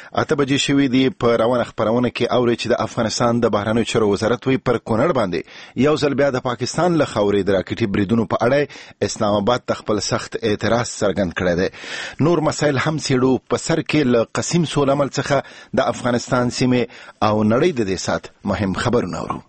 8 شوې دي. په روانه خبرونه کې اوري چې د افغانستان د بهرنیو چارو وزارت وی پر کونړ باندې یو ځل بیا د پاکستان له خاورې د راکټي بریدونو په اړه اسلام آباد خپل سخت اعتراض څرګند کړی دی. نور مسایل هم سیړو په سر کې له قسیم سولمل څخه د افغانستان سیمه او نړۍ د دې سات مهم خبرونه اورو.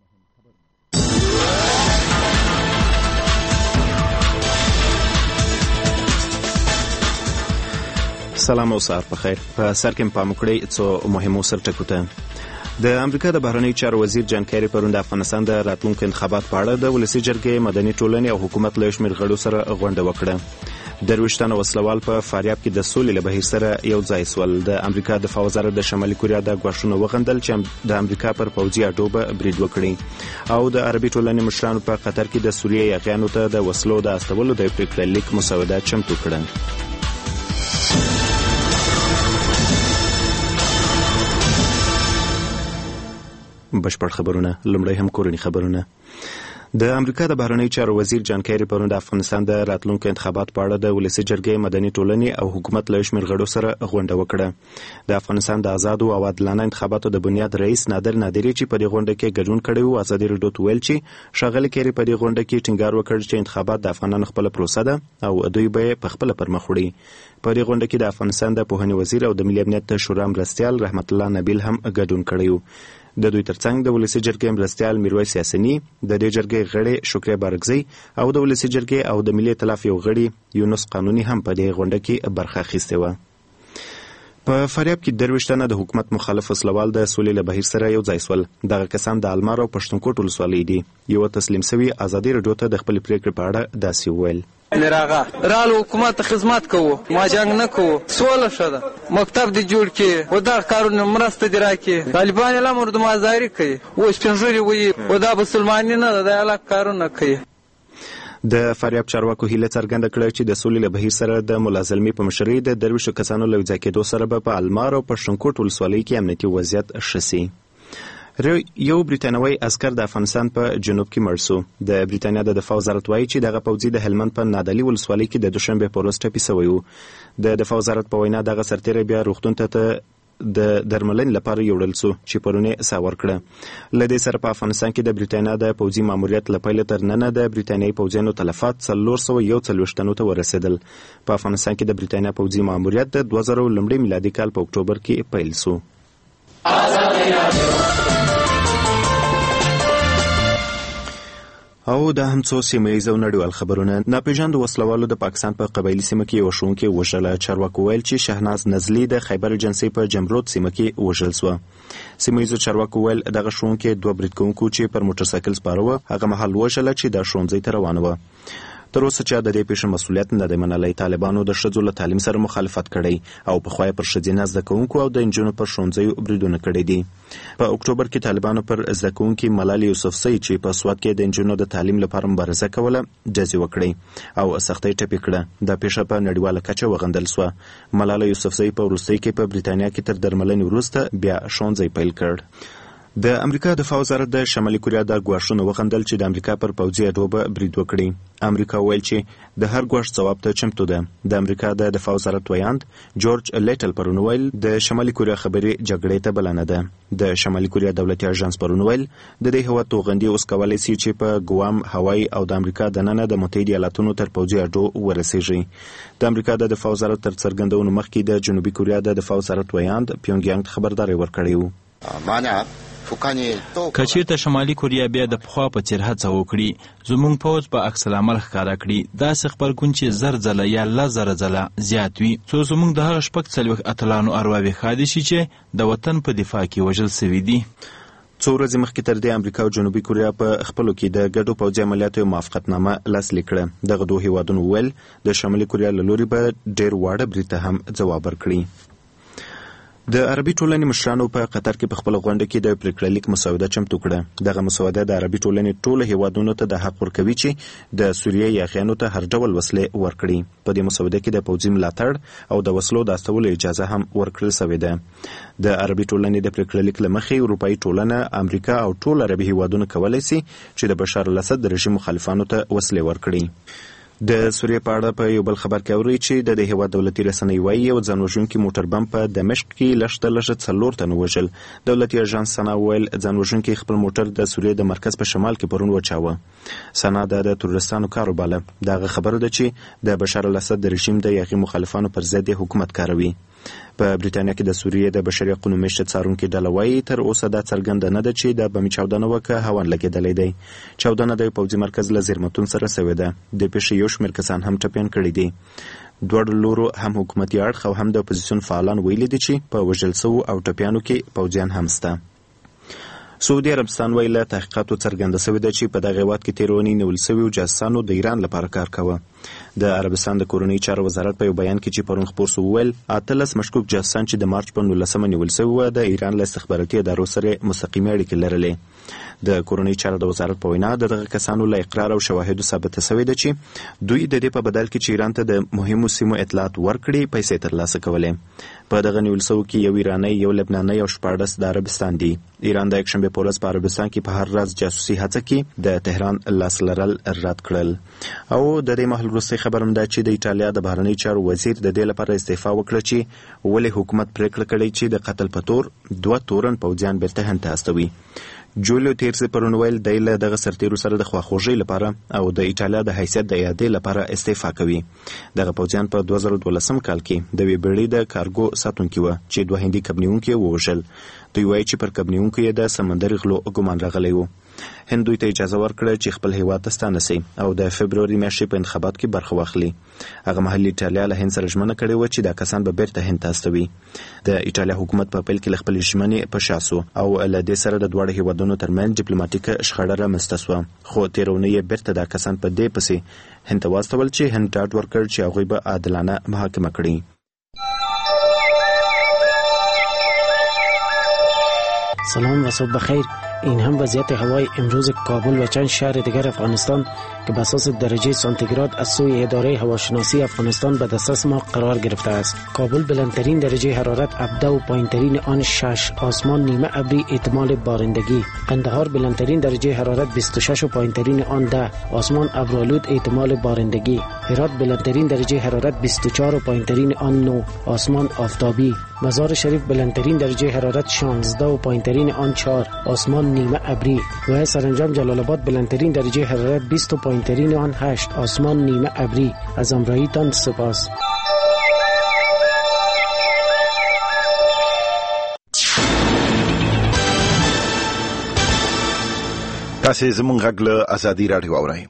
سلام او سهار په خیر. په سر کې پام وکړئ څو مهمو سرټکو ته. د امریکا د بهرنیو چارو وزیر جان کیری پرون د افغانستان د راتلونکو انتخابات په اړه د ولسي جرګې مدني ټولنې او حکومت له شمېر غړو سره غونډه وکړه. درویشتانه وسلوال په فاریاب کې د سولې له بهیر سره یو ځای سول. د امریکا دفاع وزارت د شمالي کوریا د غواښونو وغندل چې د امریکا پر پوځي اډو به برید وکړي او د عربي ټولنې مشرانو په قطر کې د سوریې یاغیانو ته د وسلو د استولو د پریکړې لیک مسوده چمتو کړه. بشپړ خبرونه. لومړی هم کورني خبرونه. د امریکا د بهرنیو چارو وزیر جان کیری پرون د افغانستان د راتلونکو انتخابات په اړه د ولسي جرګې مدني ټولنې او حکومت له شمېر غړو سره غونډه وکړه. د افغانستان د آزادو او عادلانه انتخاباتو د بنیاد رئیس نادر نادری چې په دې غونډه کې ګډون کړی و ازادي راډیو ته ویل چې ښاغلي کیری په دې غونډه کې ټینګار وکړ چې انتخابات د افغانانو خپله پروسه ده او دوی به په خپله پرمخ وړي. په دې غونډه کې د افغانستان د پوهنې وزیر او د ملي امنیت شورا مرستیال رحمت الله نبیل هم ګډون کړی و. د دوی ترڅنګ د ولسي جرګې مرستیال میرویس یاسینی، د دې جرګې غړي شکریه بارګزی او د ولسي جرګې او د ملي ائتلاف یو غړي یونس قانوني هم په دې غونډه کې برخه اخیستې وه. په فاریاب کې درویشتانه د حکومت مخالف وسلوال د سولې له بهیر سره یو ځای سول. دغه کسان د المار او پښتونخوا ولسوالۍ دي. یو تسلیم سوي ازادي راډیو ته د خپل پریکړې په اړه داسې وویل: لراغه رال حکومت خدمت کوو، ما جنگ نه کوو، سوله شده، مکتب دی جوړ کې و دا کارونه مرسته دی راکې، طالبان له مرد مازاری کوي و سپنجوري وي و دا مسلمانین نه د علاقه کارونه کوي. د فاریاب چارواکو هیله څرګنده کړه چې د سولې له بهیر سره د ملازمي په مشرۍ د درویشو کسانو له ځای کېدو سره به په المار او پښتونخوا ولسوالۍ کې امنیتي وضعیت ښه سي. یو بریتانوي عسکر د افغانستان په جنوب کې مړ شو. د بریتانیا د دفاع وزارت وایي چې دغه پوځي د هلمند په نادعلي ولسوالۍ کې د دوشنبه په ورځ ټپي شوی و. د دفاع وزارت په وینا دغه سرتیری بیا روغتون ته د درملنې لپاره یوړل شو چې پرونه ساور کړه. له دې سره په افغانستان کې د بریتانیا د پوځي ماموریت له پیل تر ننه د بریتانیایي پوځیانو تلفات 441 تنو ته ورسېدل. په افغانستان کې د بریتانیا پوځي ماموریت د 2000 لومړي میلادي کال په اکتوبر کې پیل شو. او دا هم څو سیمه‌ییز او نړیوال خبرونه. ناپېژاندو وسلوالو د پاکستان په قبایلي سیمه کې یو ښوونکی وژله. چارواکو ویل چې شهناز نزلي د خیبر ایجنسۍ په جمرود سیمه کې وژل شوه. سیمه‌ییزو چارواکو ویل دغه ښوونکی 2 برید کوونکو چې پر موټر سایکل سپاره وه هغه مهال وژله چې د ښوونځي ته روانه وه. تر اوسه چې د دې پیښې مسؤلیت نه دی منلی. طالبانو د ښځو له تعلیم سره مخالفت کړی او پخوا یې پر ښځینه زده کوونکو او د نجونو پر ښوونځیو بریدونه کړي دي. په اکتوبر کې طالبانو پر زده کوونکي ملالۍ یوسفزۍ چې په سوات کې د نجونو د تعلیم لپاره مبارزه کوله ډزې وکړي او سختۍ ټپي کړه. دا پیښه په نړیواله کچه وغندل سوه. ملالۍ یوسفزۍ په وروستۍ کې په بریتانیا کې تر درملنې وروسته بیا ښوونځی پیل کړ. د امریکا دفاع وزارت د شمالي کوریا د غواښونو وغندل چې د امریکا پر پوځي اډو به برید وکړي. امریکا ویل چې د هر غواښ ځواب ته چمتو ده. د امریکا د دفاع وزارت ویاند جورج لیټل پرون ویل د شمالي کوریا خبرې جګړې ته بلنه ده. د شمالي کوریا دولتي اژانس پرون ویل د دې هیواد توغندي اوس کولی شي چې په ګوام، هوای او د امریکا دننه د متحده ایالاتونو تر پوځي اډو ورسیږي. د امریکا د دفاع وزارت تر څرګندونو مخکې د جنوبي کوریا د دفاع وزارت ویاند پیونګیانګ خبرداري ورکړې و. کچیرته شمالي کوریا بیا د پخوا په څیر هڅه وکړي زموږ پوځ په عکس العمل ښکاره کړي داسې خبرګون چې 1000 ځله یا 1000 ځله زیات وي څو زموږ د هغه شپږ څلوېښت اتلانو ارواوې ښادې شي چې د وطن په دفاع کې وژل سوي دي. څو ورځې مخکې تر دې امریکا او جنوبي کوریا په خپلو کې د ګډو پوځي عملیاتو یو موافقتنامه لاسلیک کړه. دغه دوه هیوادونو ویل د شمالي کوریا له لوري به ډېر واړه برید ته هم ځواب ورکړي. د عربي ټولنې مشرانو په قطر کې په خپل غونډه کې د پریکړې لیک مسوده چمتو کړه. دغه مسوده د عربي ټولنې ټولو هیوادونو ته د حق ورکوي چې د سوریې یاغیانو ته هر ډول وسلې ورکړي. په دې مسوده کې د پوځي ملاتړ او د وسلو د استولو اجازه هم ورکړل شوې ده. د عربي ټولنې د پریکړې لیک له مخې اروپایي ټولنه، امریکا او ټول عربي هیوادونه کولی شي چې د بشار الاسد د رژیم مخالفانو ته وسلې ورکړي. د سوریې په اړه په یو بل خبر کې اوري چې د هیواد دولتي رسنۍ وایي یو ځانوژونکي موټر بم په دمشق کې لږ 4 تنه وژل. دولتي اژانس سنا ویل ځانوژونکي خپل موټر د سوریې د مرکز په شمال کې پرون وچاوه. سنا د تروریستانو کار وباله. دغه خبره ده چې د بشار الاسد د رژیم د یغي مخالفانو پر ضد حکومت کاروي. په بریټانیا کې د سوریې د بشري حقوقو مشر څارونکي ډله وایي تر اوسه دا څرګنده نه ده چې د بمي چاودنه وکړه هوان لګېدلی دی. چاودنه د پوځي مرکز له زیرمتون سره سوې ده. د پیښې یو شمېر کسان هم ټپیان کړي دي. دواړو لورو هم حکومتي اړخ او هم د اپوزیسیون فعالان ویلي دي چې په وژل شوو او ټپیانو کې پوځیان هم شته. سعودي عربستان ویل تحقیقاتو څرګنده شوې ده چې په دغه هیواد کې تیرونی نیول شوي جاسوسانو د ایران لپاره کار کاوه. د عربستان د کورنۍ چارو وزارت په یو بیان کې چې پرون خپور شو ویل 18 مشکوک جاسوسان چې د مارچ په 19 نیول شوي وو د ایران له استخباراتي ادارو سره مستقیمه اړیکې لرلې. د کورنۍ چارو د وزارت په وینا دغه کسانو له اقرار او شواهدو ثابته شوې ده چې دوی د دې په بدل کې چې ایران ته د مهمو سیمو اطلاعات ورکړي پیسې ترلاسه کولې. په دغه نیول شوو کې یو ایرانی یو لبنانی او 14 د عربستان دي. ایران د یکشنبه په ورځ په عربستان کې په هر راز جاسوسي هڅه کې د تهران لاس لرل رد کړل. او د دې مهال وروسته خبرم ده چې د ایټالیا د بهرنی چارو وزیر د دې لپاره استعفا وکړه چې ولې حکومت پریکړه کړې چې د قتل په تور 2 تورن پوځیان بیرته هند ته استوي. جولیو تیرس پرون ویل د دغه سرتیرو سره د خواخوږۍ لپاره او د ایټالیا د حیثیت د اعادې لپاره استعفا کوي. دغه پوځیان په 2012 کال کې د ویبړې د کارګو ساتونکي و چې 2 هندي کبنیونکي ووژل. دوی وایي چې پر کبنیونکو یې د سمندري غلو ګمان راغلی و. هند دوی ته اجازه ورکړه چې خپل هیواد ته ستانه شي او د فبروري میاشتې په انتخابات کې برخه واخلي. هغه مهال ایټالیا له هند سره ژمنه کړې و چې دا کسان به بیرته هند ته استوي. د ایټالیا حکومت په پیل کې له خپلې ژمنې په شا سو او له دې سره د دواړو هیوادونو ترمنځ ډیپلوماټیکه شخړه رامنځته شوه. خو تیرونه یې بیرته دا کسان په دې پسې هند ته واستول چې هند ډاډ ورکړ چې هغوی به عادلانه محاکمه کړي. سلام و صبح بخیر. این هم وضعیت هوای امروز کابل و چند شهر دیگر افغانستان که به اساس درجه سانتیگراد از سوی اداره هواشناسی افغانستان به دسترس ما قرار گرفته است. کابل بلندترین درجه حرارت 17 و پایینترین آن 6. آسمان نیمه ابری احتمال بارندگی. قندهار بلندترین درجه حرارت 26 و پایینترین آن 10. آسمان ابرآلود احتمال بارندگی. هرات بلندترین درجه حرارت 24 و پایینترین آن 9. آسمان آفتابی. مزار شریف بلندترین درجه حرارت 16 و پایینترین آن 4. آسمان نیمه ابری. و سرانجام جلال آباد بلندترین درجه حرارت 20 و پایینترین آن 8. آسمان نیمه ابری. از همراهیتان سپاس. تاسو زموږ غږ له ازادي رادیو اورئ.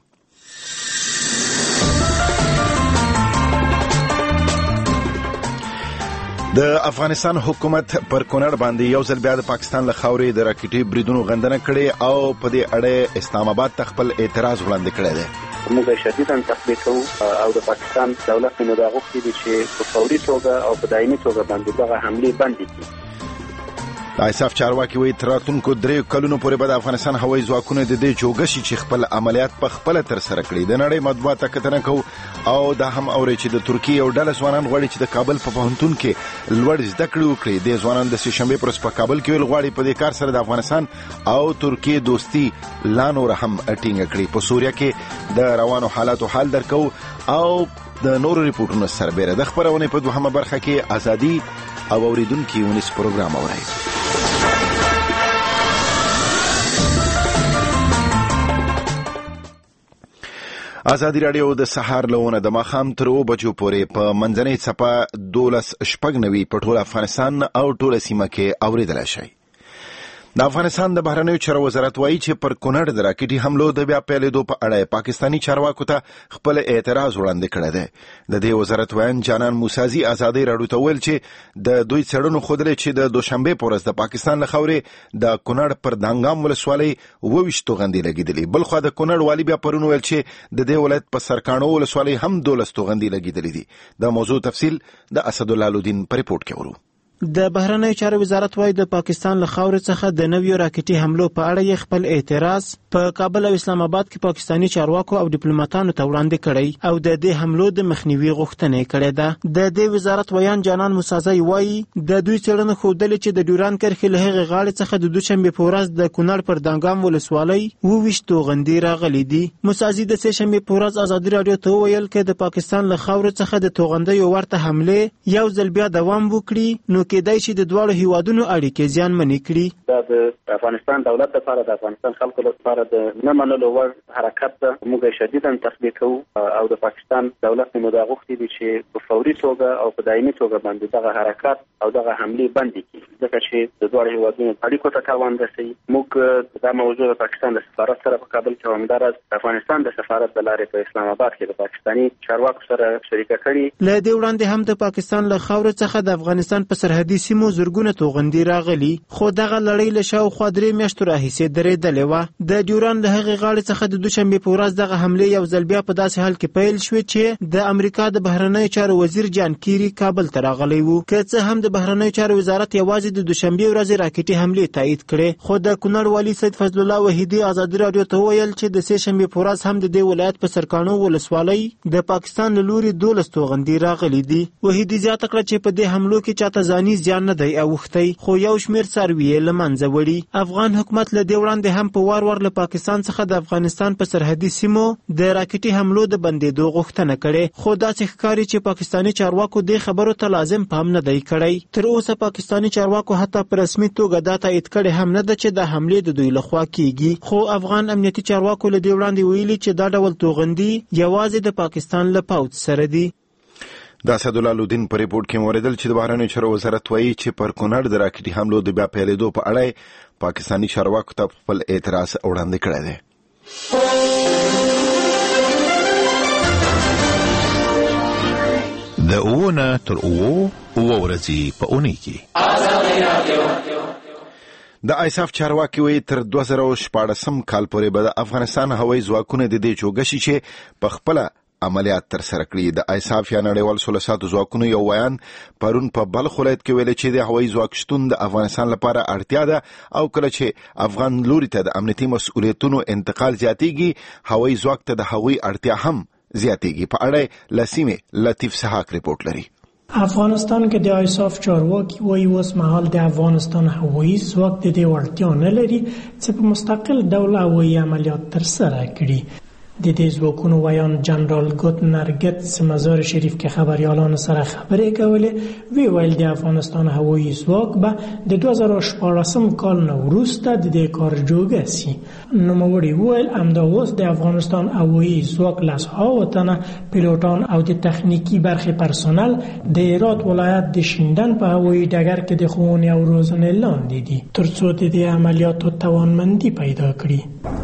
د افغانستان حکومت پر کونړ باندې یو ځل بیا د پاکستان له خاورې د راکټي بریدونو غندنه کړې او په دې اړه اسلام آباد ته خپل اعتراض وړاندې کړی دی. موږ شدیداً تقدیر کوو او د پاکستان دولت نو دا غوښتي دي چې په فوري توګه او په دایمي توګه باندې دغه حملې بندې کړي. ایساف چارواکي وایي تر راتلونکو 3 کلونو پورې به د افغانستان هوایي ځواکونه د دې جوګه شي چې خپل عملیات په خپله ترسره کړي. د نړۍ مطبوعات ته کتنه کوو او دا هم اوري چې د ترکیې یو ډله ځوانان غواړي چې د کابل په پوهنتون کې لوړ زده کړې وکړي. د ځوانان د سهشنبې پر ورځ په کابل کې ویل غواړي په دې کار سره د افغانستان او ترکیې دوستي لا نور هم ټینګه کړي. په سوریه کې د روانو حالاتو حال درکو او د نورو ریپورټونو سربېره د خبرونه په دوهمه برخه کې ازادي او اوریدونکو ونیس پروګرام اوري. ازادي رادیو د سهار لونه د ماخام تر 2 بجو پورې په منځنۍ څپه 12:90 په ټول افغانستان او ټول سیمه کې اوریدل شي. د افغانستان د بهرنیو چارو وزارت وایي چې پر کونړ د راکټي حملو د بیا پیلېدو په اړه پاکستاني چارواکو ته خپل اعتراض وړاندې کړی دی. د دې وزارت وایي جانان موسازي ازادي رادیو ته ویل چې د دوی څېړنو ښودلې چې د دوشنبه په ورځ د پاکستان له خاورې د کونړ پر دانګام ولسوالۍ 22 توغندي لګېدلې. بلخو د کونړ والی بیا پرون ویل چې د دې ولایت په سرکانو ولسوالۍ هم 12 توغندي لګېدلې دي. د موضوع تفصیل د اسد الله الدین په ریپورت کې ورو. د بهرنیو چارو وزارت وايي د پاکستان له خاورې څخه د نویو راکټي حملو په اړه خپل اعتراض په کابل او اسلام آباد کې پاکستاني چارواکو او ډیپلوماټانو ته وړاندې کړی او د دې حملو د مخنیوي غوښتنه کړې ده. د دې وزارت ویان جانان موسازی وايي د دوی څېړنه ښودلې چې د ډیوران کرښې له هغې غاړې څخه د دوشنبې په ورځ د کونړ پر دانګام ولسوالۍ 22 توغندي راغلي دي. موسازی د سهشنبې په ورځ ازادي راډیو ته وویل چې د پاکستان له خاورې څخه د توغندیو ورته حملې یو ځل بیا دوام وکړي نو کېدای شي د دواړو هیوادونو اړیکې زیانمنې کړي. دا د افغانستان دولت لپاره د افغانستان خلکو لپاره د نه منلو وړ حرکت ده. موږ شدیداً تخلیه کوو او د پاکستان دولت نو دا غوښتي دي چې په فوري توګه او په دایمي توګه باندې دغه حرکت او دغه حملې بندې کړي ځکه چې د دواړو هیوادونو اړیکو ته تاوان رسوي. موږ دا موضوع د پاکستان د سفارت سره په کابل کې همداراز د افغانستان د سفارت د لارې په اسلام آباد کې د پاکستاني چارواکو سره شریکه کړي. له دې وړاندې هم د پاکستان له خاورې څخه د افغانستان په سرحدي سیمو زرګونه توغندي راغلي خو دغه لړۍ له شاوخوا 3 میاشتو راهیسې درېدلې وه. د ډیوران د هغې غاړې څخه د دوشنبې په ورځ دغه حملې یو ځل بیا په داسې حال کې پیل شوې چې د امریکا د بهرنیو چارو وزیر جان کیری کابل ته راغلی و. که څه هم د بهرنیو چارو وزارت یوازې د دوشنبې ورځې راکټي حملې تایید کړې خو د کونړ والي سید فضل الله وحیدي ازادي راډیو ته وویل چې د سهشنبې په ورځ هم د دې ولایت په سرکاڼو ولسوالۍ د پاکستان له لوري 12 توغندي راغلي دي. وحیدي زیاته کړه چې په دې حملو کې چاته ځاني زیان نه دی اوښتی خو یو شمېر څاروي یې له منځه وړي. افغان حکومت له دې وړاندې هم په وار وار له پاکستان څخه د افغانستان په سرحدي سیمو د راکټي حملو د بندېدو غوښتنه کړې خو داسې ښکاري چې پاکستاني چارواکو دې خبرو ته لازم پام نه دی کړی. تر اوسه پاکستاني چارواکو حتی په رسمي توګه دا تایید کړی هم نه ده چې د حملې د دوی لخوا کیږي خو افغان امنیتي چارواکو له دې وړاندې ویلي چې دا ډول توغندي یوازې د پاکستان له پوځ سره دي. د اسدالله لودین په ریپورت کې موریدل چې د بهرنیو چارو وزارت وایي چې پر کونړ د راکټي حملو د بیا پیلېدو په اړه پاکستاني چارواکو ته خپل اعتراض وړاندې کړی دی. د اوونه تر اوو ورځې په اونۍ کې د ایساف چارواکي وایي تر 2014 کال پورې به د افغانستان هوایي ځواکونه د دې جوګه شي چې په خپله عملیات تر سره کړي. د ایساف یا نړیوال سولساتو ځواکونو یو ویان پرون په بلخ ولایت کې ویل چې د هوایي ځواک شتون د افغانستان لپاره اړتیا ده او کله چې افغان لوري ته د امنیتي مسؤلیتونو انتقال زیاتېږي هوایي ځواک ته د هغوی اړتیا هم زیاتېږي. په اړه لسیمه لطیف سحاق ریپورت لري. افغانستان کې د ایساف چارواکي وایي اوس مهال د افغانستان هوایي ځواک د دې وړتیا نه لري چې په مستقل ډول هوایي عملیات تر سره کړي. د دې ځواکونو ویان جنرال ګوتنر ګتس مزار شریف کې خبريالانو سره خبرې کولې وی ویل د افغانستان هوایي ځواک به د 2014 کال نه وروسته د دې کار جوړ شي. نو موږ ویل همدا اوس د افغانستان هوایي ځواک لاسه تنه پیلوټان او د تخنیکی برخې پرسونل د هرات ولایت د شیندن په هوایي ډګر کې د ښوونې او روزنې لاندې دي ترڅو د دې عملیاتو توانمندي پیدا کړي.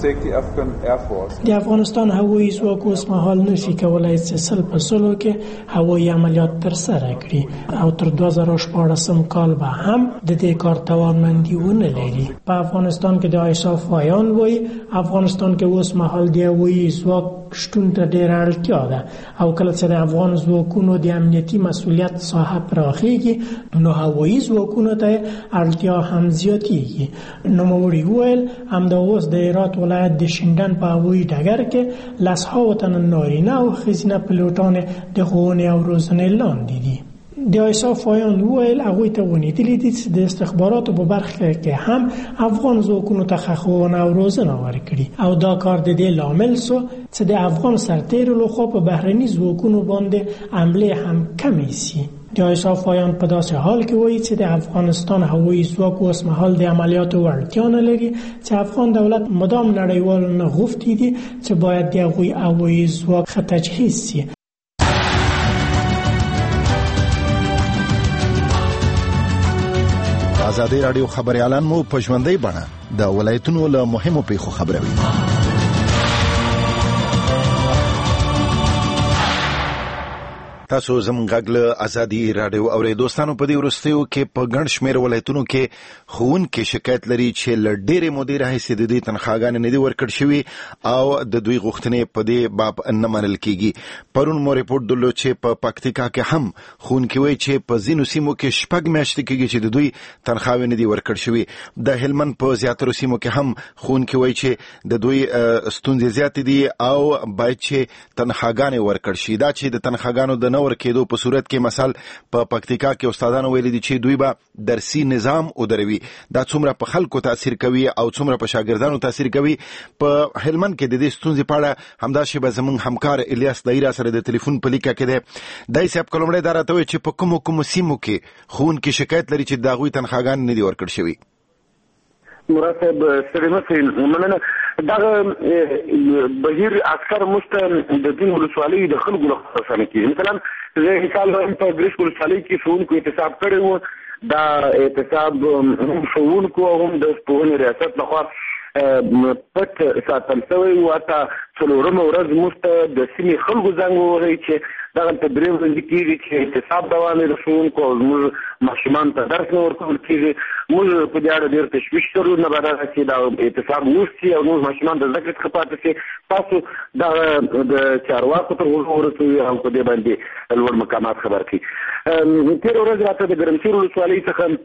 د افغانستان هوایي ځواک اوس مهال نشي کولای چې 100% کې هوایي عملیات تر سره کړي او تر 2014 کال به هم د دې کار توانمندي ونه لري. په افغانستان کې د ایساف وایان وایي افغانستان کې اوس مهال د هوایي ځواک شتون ته ډېره اړتیا ده او کله چې د افغان ځواکونو د امنیتي مسؤلیت ساحه پراخېږي نو هوایي ځواکونو ته اړتیا هم زیاتېږي. نوموړي وویل همدا اوس د هرات ولایت د شیندن په هوایي ډګر کې لسهاوو تنه نارینه او ښځینه پیلوټان د ښوونې او روزنې لاندې دي. د ایساف وایان وویل هغوی ته ونیدلي دي چې د استخباراتو په برخه کې هم افغان ځواکونو ته ښوونه او روزنه ورکړي او دا کار د دې لامل سو چې د افغان سرتیرو لخوا په بهرني ځواکونو باندې حمله هم کمې سي. د ایساف وایان په داسې حال کې وایي چې د افغانستان هوایي ځواک اوس مهال د عملیاتو وړتیا نه لري چې افغان دولت مدام نړیوال نه غوښتي دي چې باید د هغوی هوایي ځواک ښه تجهیز سي. ازادي راډیو خبريالان مو په ژوندۍ بڼه د ولایتونو له مهمو پیښو خبروي. تاسو زموږ غږ له ازادي رادیو اورئ. دوستانو په دې وروستیو کې په ګڼ شمېر ولایتونو کې ښوونکي شکایت لري چې له ډېرې مودې راهیسې د دوی تنخواګانې نه دي ورکړل شوي او د دوی غوښتنې په دې باب نه منل کېږي. پرون مو ریپورټ درلود چې په پکتیکا کې هم ښوونکي وایي چې په ځینو سیمو کې 6 میاشتې کېږي چې د دوی تنخواوې نه دي ورکړل شوي. د هلمند په زیاترو سیمو کې هم ښوونکي وایي چې د دوی ستونزې زیاتې دي او باید چې تنخواګانې ورکړل شي. دا چې د تنخواګانو د نور کېدو په صورت کې مثال په پکتیکا کې استادانو ویلي دي چې دوی به درسي نظام ودروي. دا څومره په خلکو تاثیر کوي او څومره په شاګردانو تاثیر کوي. په هلمند کې د دې ستونزې په اړه همدا شیبه زموږ همکار الیاس دایره سره د ټلیفون په لیکه کې دی. دای صاحب کلمړی دا راته وایي چې په کومو سیمو کې ښوونکي شکایت لري چې د هغوی تنخواګانې نه دي ورکړل شوي. مراد صاحب ستړي مه مننه. دغه بهیر اکثر د دین ولسوالۍ د خلکو لخوا سره کېږي. مثلا زه مثال وایم په ګریش ولسوالۍ کې ښوونکو احتساب کړی و. دا احتساب هم ښوونکو او هم د پوهنې ریاست لخوا پټ ساتل شوی و. حتی څلورمه ورځ موږ ته د سیمې خلکو زنګ ووهی چې دغلته درې ورځې کېږي چې احتساب دوام د ښوونکو او زموږ ماشومانو ته درس نه ورکول کېږي. موږ په دې اړه ډېر تشویش لرو نه به دغه چې دا احتساب وشي او زموږ ماشومان د زده کړې څخه پاتې شي. تاسو دغه د چارواکو تر غوږو ورسوي او په دې باندې لوړ مقامات خبر کړي. تېره ورځ راته د ګرمسیر ولسوالۍ څخه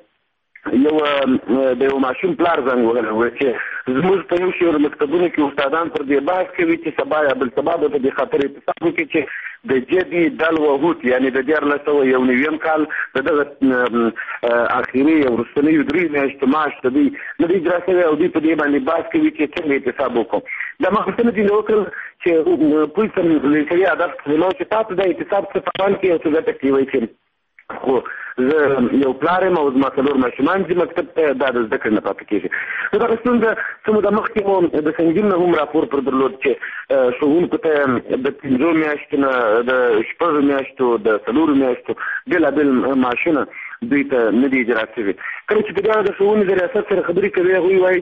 د یو ماشوم پلار زنګ وهلی و چې زموږ په یو شمېر مکتبونو کې استادان پر دې بحث کوي چې سبا یا بل سبا به په دې خاطر احتساب وکړي چې د جدي دل وهوت یعنې د 1991 کال د دغه اخري او وروستنیو 3 میاشتو معاش د دوی نه دی اجرا شوی او دوی په دې باندې بحث کوي چې څنګه احتساب وکړو. دا ما غوښتنه دې وکړل چې پولیس لیکلي هدف نو چې تاسو د احتساب څخه په اړه کې یو څه ګټه کوي چې خو زه یو پلار یم او زما څلور ماشومان چې مکتب ته دا د زده کړې نه پاتې کېږي. دغه ستونزه څه موده مخکې مو د سنګین نه هم راپور پر درلود چې ښوونکو ته د 5 میاشتو نه د 6 میاشتو د 4 میاشتو بېلابېل معاشونه دوی ته نه دي اجرا شوي. کله چې په دغه د ښوونې د ریاست سره خبرې کوي هغوی وایي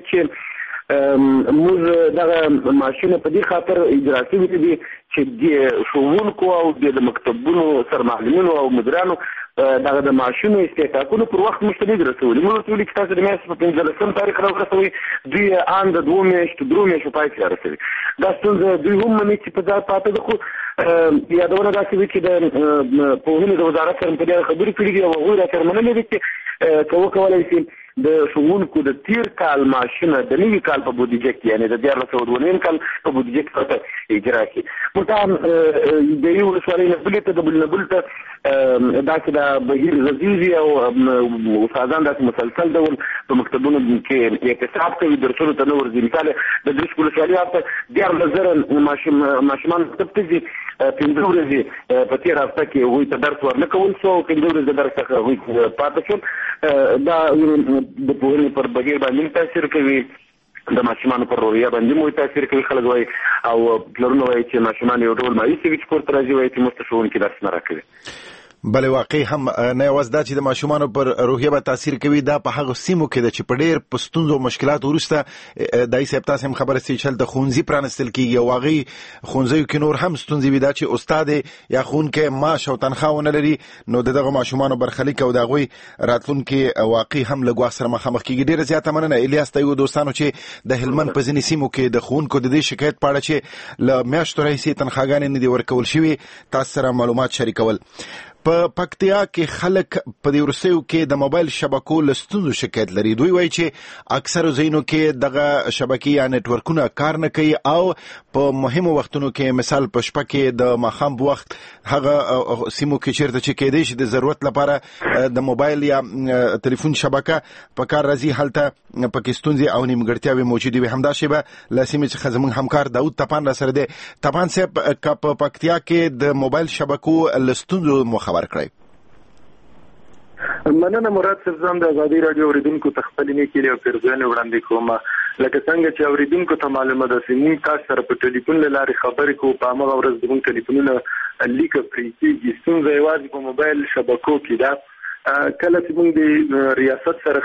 چې موږ دغه معاشونه په دې خاطر اجرا شوي دي چې د ښوونکو او د مکتبونو سرمعلمینو او مدیرانو دغه د معاشونو استحقاقونو پر وخت موږ ته نه دي رسولي. موږ ورته ویلي چې تاسو د میاشتې په 15 تاریخ راورسوئ، دوی ان د 2 میاشتو 3 میاشتو پای ته رسوي. دا ستونزه دوی هم مني چې په ځای پاتې ده. خو یادونه داسې وي چې د پوهنې د وزارت سره په دې خبرې کړي دي او هغوی راته منلې دي چې که وکولی شي د ښوونکو د تیر کال معاشونه د نوي کال په بودیجه کې یعنې د 2022 کال په بودیجه کې ورته اجرا کړي. موږ د یو ولسوالۍ نه بلې ته د بل نه بل ته داسې د بهیر غځېږي او استادان داسې مسلسل ډول په مکتبونو کې احتساب کوي، درسونو ته نه ورځي. مثال د ګریش ولسوالۍ هلته 10,000 ماشومان مکتب ته ځي، 15 ورځې په تېره هفته کې هغوی ته درس ورنه کول شو او 15 ورځې د درس څخه هغوی پاتې شول. دا د پوهنې پر بهیر باندې تاثیر کوي، د ماشومانو پر روحیه باندې مو تاثیر کوي. خلک وایي او پلرونه وایي چې ماشومان یو ډول مایوسه وي چې کور ته راځي، وایي چې موږ ته ښوونکي درس نه راکوي. بله واقعي هم نه یوازې دا چې د ماشومانو پر روحیه به تاثیر کوي، دا په هغه سیمو کې ده چې په ډېر په ستونزو او مشکلاتو وروسته دای صاحب تاسې هم خبره سئ چې هلته ښوونځي پرانستل کېږي او هغوی ښوونځیو کې نور هم ستونزې وي. دا چې استاد یا ښوونکی معاش او تنخوا ونه لري نو د دغه ماشومانو برخلیک او د هغوی راتلونکي واقعي هم له ګواښ سره مخامخ کېږي. ډېره زیاته مننه الیاس ته یو دوستانو چې د هلمند په ځینې سیمو کې د ښوونکو د دې شکایت په اړه چې له میاشتو راهیسې تنخواګانې نه دي ورکول شوي تاسو سره معلومات شریکول. په پکتیا کې خلک په دې وروستیو کې د موبایل شبکو له ستونزو شکایت لري. دوی وایي چې اکثرو ځایونو کې دغه شبکې یا نیټورکونه کار نه کوي او په مهمو وختونو کې مثال په شپه کې د ماښام په وخت هغه سیمو کې چیرته چې کېدی شي د ضرورت لپاره د موبایل یا تلیفون شبکه په کار راځي، هلته پکې ستونزې او نیمګړتیاوې موجودې وي. همدا شیبه له سیمې څخه زموږ همکار داود تپان را سره دی. تپان صاحب که په پکتیا کې د موبایل شبکو له ستونزو خبر کړئ. مننه مراد صاحب، زه هم د ازادي راډیو اوریدونکو ته خپلې نیکې او پیرزوینې وړاندې کوم. لکه څنګه چې اوریدونکو ته معلومه ده چې موږ تاسو سره په ټلیفون له لارې خبرې کوو، په هماغه ورځ زموږ ټلیفونونه لیکه پرې کېږي. ستونزه یوازې په موبایل شبکو کې ده کله چې موږ د ریاست سره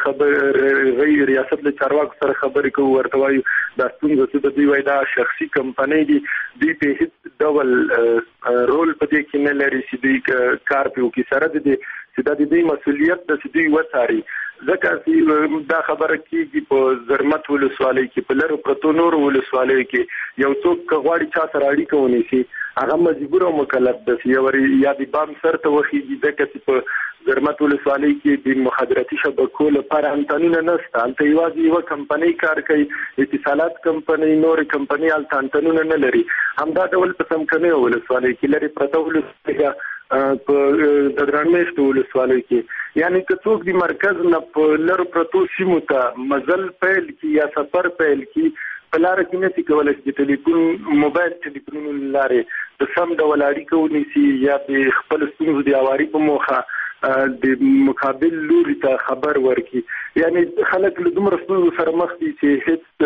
ریاست له چارواکو سره خبرې کوو ورته وایو دا ستونزه چې د دوی وای دا شخصي کمپنۍ دي دوی په هیڅ ډول رول په دې کې نه لري چې دوی کار په وکړي سره د دې چې دا د دوی مسؤلیت ده چې دوی وڅاري ځکه چې دا خبره کېږي په زرمت ولسوالۍ کې په لرو پرتو نورو ولسوالیو کې یو څوک غواړي چا سره اړیکه ونیسي هغه مجبور او مکلف ده چې یا د بام سر ته وخیږي ځکه چې په زرمت ولسوالۍ کې د مخابراتي شبکو لپاره انتنونه نشته هلته یوازې یوه کمپنۍ کار کوي اتصالات کمپنۍ نورې کمپنۍ هلته انتنونه نه لري همدا ډول په څمکنیو ولسوالۍ کې لرې پرته ولسوالۍ په د درنمېشت ولسوالۍ کې یعنی که څوک د مرکز نه په لرو پرتو سیمو ته مزل پیل کی یا سفر پیل کی په لاره کې نشي کولی چې د ټلیفون موبایل ټلیفونونو لارې د سم ډول اړیکه ونیسي یا د خپل ستونزو د هواري په موخه د مقابل لوري ته خبر ورکړي یعنی خلک له دومره ستونزو سره مخ دي چې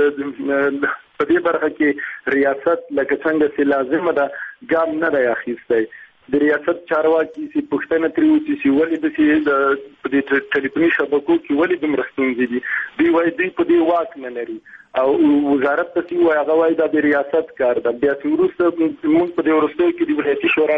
هیڅ په دې برخه کې ریاست لکه څنګه چې لازمه ده ګام نه دی اخیستی د ریاست چارواکي چې پښتنه تری وسی چې ولې د دې ټلیفوني شبکو کې ولې دومره ستونزې دي دوی وایي دوی په دې واک نه لري او وزارت ته چې وایي هغه وایي دا د ریاست کار ده بیا چې وروسته موږ په دې وروستیو کې د ولایتي شورا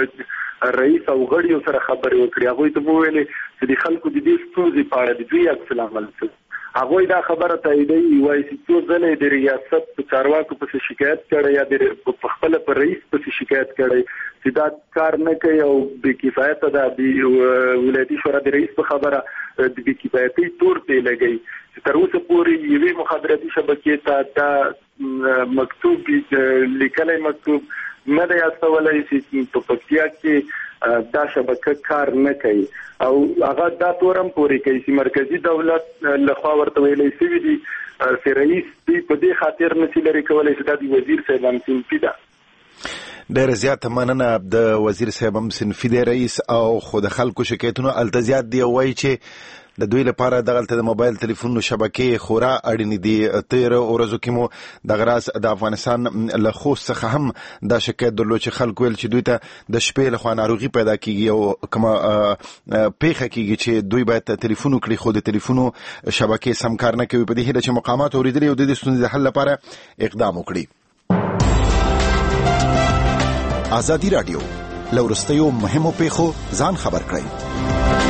رئیس او غړیو سره خبرې وکړې هغوی ته وویلې چې د خلکو د دې ستونزې په اړه د دوی عکس العمل څه هغوی دا خبره تاییدوي وایي چې څو ځله د ریاست په چارواکو پسې شکایت کړی یا د پخپله په رئیس پسې شکایت کړی چې دا کار نه کوي او بې کفایته ده د ولایتي شورا د رئیس په خبره د بې کفایتۍ تور پرې لګوي چې تر اوسه پورې یوې مخابراتي شبکې ته دا مکتوب لیکلی مکتوب نه دی استولی چې په پکتیا کې دا شبکه کار نه کوي او هغه دا تورم پورې کوي چې مرکزی دولت لخوا ورته ویلی شوي دي چې رئیس دوی په دې خاطر نشي لرې کولی چې دا د وزیر صاحب همصنفي ده ډېره زیاته مننه د وزیر صاحب همصنفي دی رئیس او خو د خلکو شکایتونه هلته زیات دي او وایي چې د دوی لپاره دغلته د موبایل تلیفونونو شبکې خورا اړینې دي تېره ورځو کې مو دغه راز د افغانستان له خوست څخه هم دا شکایت درلود چې خلک ویل چې دوی ته د شپې لخوا ناروغي پیدا کیږي او کومه پیښه کیږي چې دوی باید تلیفون وکړي خو د تلیفونو شبکې سم کار نه کوي په دې هیله چې مقامات اورېدلي او د دې ستونزې د حل لپاره اقدام وکړي ازادي راډیو له وروستیو مهمو پیښو ځان خبر کړئ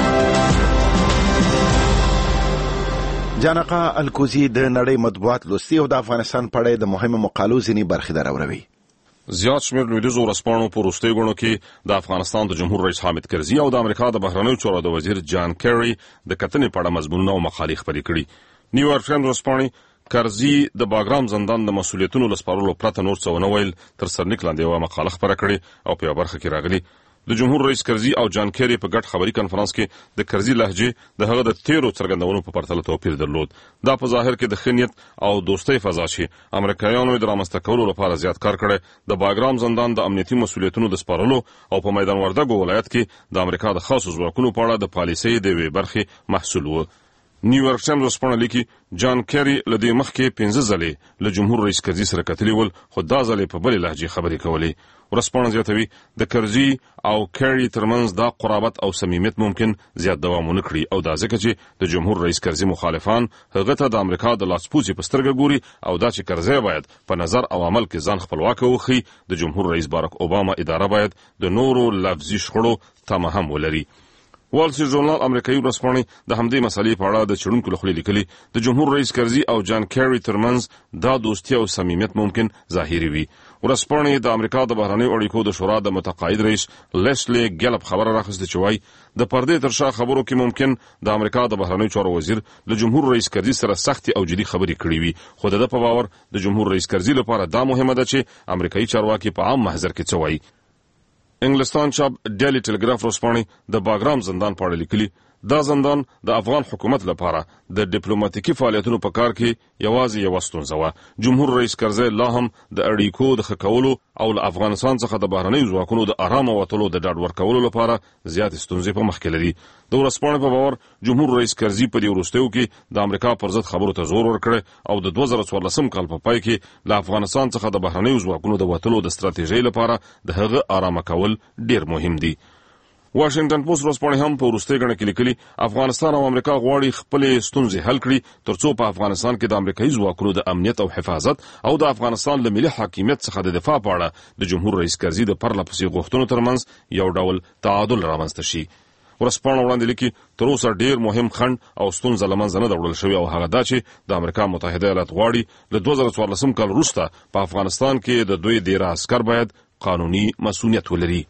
جانقه الکوزي د نړۍ مطبوعات لوستي او د افغانستان په اړه د مهمو مقالو ځینې برخې دراوروي زیات شمېر لویدیځو ورځپاڼو په وروستیو غونو کې د افغانستان د جمهور رئیس حامد کرزي او د امریکا د بهرنیو چارو د وزیر جان کیری د کتنې په اړه مضمونونه او مقالې خپرې کړي نیویارک ټایمز ورځپاڼې کرزي د باګرام زندان د مسؤلیتونو لسپارلو پرته نور څه ونه ویل تر سرلیک لاندې یوه مقاله خپره کړې او په یوه برخه کې راغلي د جمهور رئیس کرزي او جان کیری په ګډ خبري کنفرانس کې د کرزي لهجې د هغه د تیرو څرګندونو په پرتله توپیر درلود دا په ظاهر کې د ښه نیت او دوستۍ فضا چې امریکایانو د رامنځته کولو لپاره زیات کار کړی د باګرام زندان د امنیتي مسؤلیتونو د سپارلو او په میدان وردګو ولایت کې د امریکا د خاصو ځواکونو په اړه د پالیسۍ د یوې برخې محصول و نیویارک ټایمز ورځپاڼه لیکي جان کیری له دې مخکې 15 ځلې له جمهور رئیس کرزي سره کتلي ول خو دا ځلې په بلې لهجې خبرې کولې ورځپاڼه زیاتوي د کرزي او کیری ترمنځ دا قرابت او صمیمیت ممکن زیات دوام ونه کړي او دا ځکه چې د جمهور رئیس کرزي مخالفان هغه ته د امریکا د لاسپوڅي په سترګه ګوري او دا چې کرزي باید په نظر او عمل کې ځان خپلواک وښيي د جمهور رئیس باراک اوباما اداره باید د نورو لفظي شخړو تمه هم ولري وال سټریټ ژورنال امریکایي ورځپاڼې د همدې مسلې په اړه د څېړونکو له خولې لیکلي د جمهور رئیس کرزي او جان کیری ترمنځ دا دوستي او صمیمیت ممکن ظاهري وي ورځپاڼې د امریکا د بهرنیو اړیکو د شورا د متقاعد رئیس لیسلی ګیلپ خبره راخیستې چې وایي د پردې تر شا خبرو کې ممکن د امریکا د بهرنیو چارو وزیر له جمهور رئیس کرزي سره سختي او جدي خبرې کړې وي خو د ده په باور د جمهور رئیس کرزي لپاره دا مهمه ده چې امریکایي چارواکي په عام محضر کې څه وایي انګلستان چاپ ډیلی ټلګراف ورځپاڼې د باګرام زندان په اړه لیکلي دا زندان د افغان حکومت لپاره د ډیپلوماټیکي فعالیتونو په کار کې یوازې یوه ستونزه وه جمهور رئیس کرزي لا هم د اړیکو د ښه کولو او له افغانستان څخه د بهرنیو ځواکونو د ارامه وتلو د ډاډ ورکولو لپاره زیاتې ستونزې په مخ کې لري د ورځپاڼې په باور جمهور رئیس کرزي په دې وروستیو کې د امریکا پر ضد خبرو ته زور ورکړی او د 2014 کال په پای کې له افغانستان څخه د بهرنیو ځواکونو د وتلو د ستراتیژۍ لپاره د هغه ارامه کول ډیر مهم دي واشنگټن پوسټ ورځپاڼه هم په وروستي غړي کې لیکلي افغانستان او امریکا غواړي خپل ستونزې حل کړي ترڅو په افغانستان کې د امریکایي ځواکونو د امنیت او حفاظت او د افغانستان له ملي حاکمیت څخه د دفاع په اړه د جمهور رئیس کرزي د پرلپسې غوښتنو ترمنځ یو ډول تعادل رامنځته شي. ورځپاڼه وړاندې لیکي تر اوسه ډیر مهم خنډ او ستونزه له منځه نه وړل شوې او هغه دا چې د امریکا متحده ایالات غواړي له 2014 کال وروسته په افغانستان کې د دوی ډیر عسكر باید قانوني مسؤلیت ولري.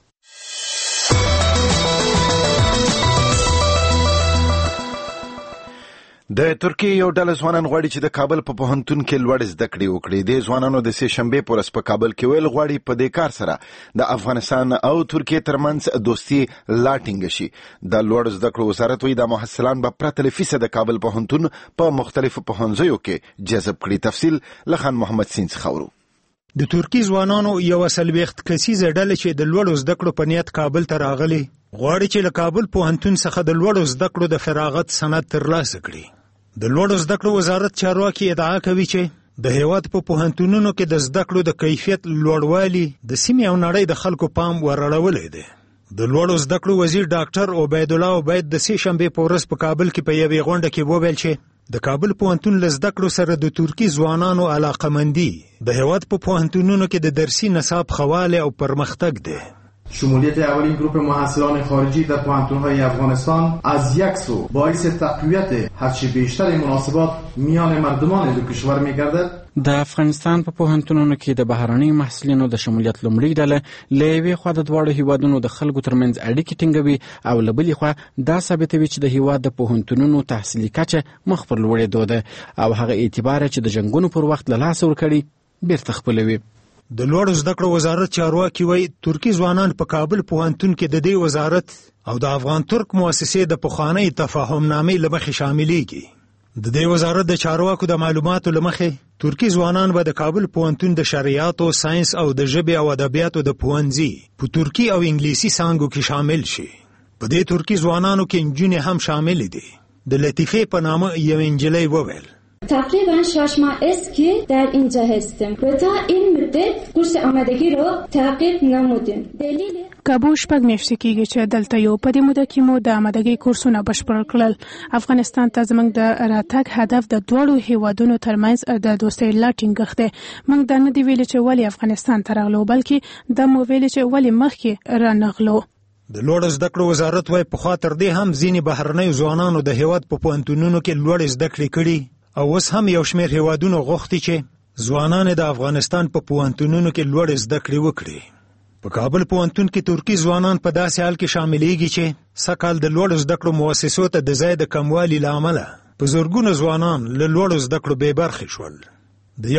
د ترکیه یو ډله ځوانان غواړي چې د کابل په پوهنتون کې لوړ زده کړې وکړي. د ځوانانو د سې شنبې په ورځ په کابل کې ویل غواړي په دې کار سره د افغانستان او ترکیه ترمنځ دوستي لا ټینګه شي. د لوړ زده کړو وزارت وایي د محصلان به پرته له فیسه د کابل پوهنتون په مختلفو پوهنځیو کې جذب کړي. تفصیل له خان محمد سین څخه اورو. د ترکی ځوانانو یو سلويخت کسیزه ډله چې د لوړ زده کړو په نیت کابل ته راغلي غواړي چې له کابل پوهنتون څخه د لوړ زده کړو د فراغت سند ترلاسه کړي. د لوړ زده کړو وزارت چارواکي ادعا کوي چې د هیواد په پوهنتونونو کې د زده کړو د کیفیت لوړوالي د سیمې او نړۍ د خلکو پام ورړولې دی. د لوړ زده کړو وزیر ډاکټر عبید الله عبید د سې شنبې په ورځ په کابل کې په یوې غونډه کې وویل چې د کابل پوهنتون له زده کړو سره د ترکی ځوانانو علاقمندي د هیواد په پوهنتونونو کې د درسي نصاب خواله او پرمختګ دی. شمولیت اولین گروپ محصلان خارجی در پوهنتون‌های افغانستان از یک سو باعث تقویت هرچه بیشتر مناسبات میان مردمان دو کشور می‌گردد. د افغانستان په پوهنتونونو کې د بهرنۍ محصلینو د شمولیت لومړی ډله له یوې خوا د دواړو هیوادونو د خلکو ترمنځ اړیکې ټینګوي او له بلې خوا دا ثابتوي چې د هیواد د پوهنتونونو تحصیلي کچه مخ پر لوړېدو ده او هغه اعتبار چې د جنګونو پر وخت له لاسه ورکړي بیرته خپلوي. د لوړ زده کړو وزارت چارواکي وایي ترکی ځوانان په کابل پوهنتون کې د دې وزارت او د افغان ترک مؤسسې د پخوانۍ تفاهمنامې له مخې شاملېږي. د دې وزارت د چارواکو د معلوماتو له مخې ترکی ځوانان به د کابل پوهنتون د شریعت او ساينس او د ژبې او ادبیاتو د پوهنځي په ترکی او انګلیسي څانګو کې شامل شي. په دې ترکی ځوانانو کې نجونې هم شامل دي. د لطیفه په نامه یو انجلۍ وویل تقریبا 6 ماه است که در اینجا هستم و تا این مدت کورس آمادگی رو تعقیب نمودیم. دلیل کابو شپږ میاشتې کېږي چې دلته یو په دې موده کې مو د آمادګۍ کورسونه بشپړ کړل. افغانستان ته زموږ د راتګ هدف د دواړو هیوادونو ترمنځ د دوستۍ لا ټینګښت دی. موږ دا نه دی ویلي چې ولې افغانستان ته راغلو بلکې دا مو ویلي چې ولې مخکې رانغلو. د لوړ زده کړو وزارت وايي پخوا تر دې هم ځینې بهرنیو ځوانانو د هیواد په پوهنتونونو کې لوړ زده کړې کړي او اوس هم یو شمېر هیوادونو غوښتي چې ځوانان د افغانستان په پوهنتونونو کې لوړ زده کړې وکړي. په کابل پوهنتون کې ترکی ځوانان په داسې حال کې شاملېږي چې سږ کال د لوړ زده کړو مؤسسو ته د ځای د کموالي له امله په زرګونو ځوانان له لوړ زده کړو بې برخې شول. د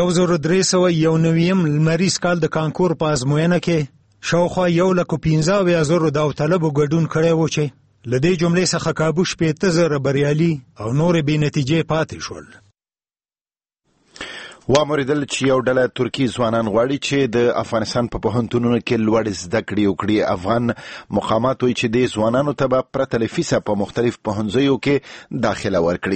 1391 لمریز کال د کانکور په ازموینه کې شاوخوا 1,15,000 داوطلبو ګډون کړی و چې له دې جملې څخه کابو 80,000 بریالي او نورې بې نتیجې پاتې شول. واوریدل چې یو ډله ترکی ځوانان غواړي چې د افغانستان په پوهنتونونو کې لوړ زده کړې وکړي. افغان مقامات وایي چې د ځوانانو ته به پرته له فیسه په مختلف پوهنځیو کې داخله ورکړي.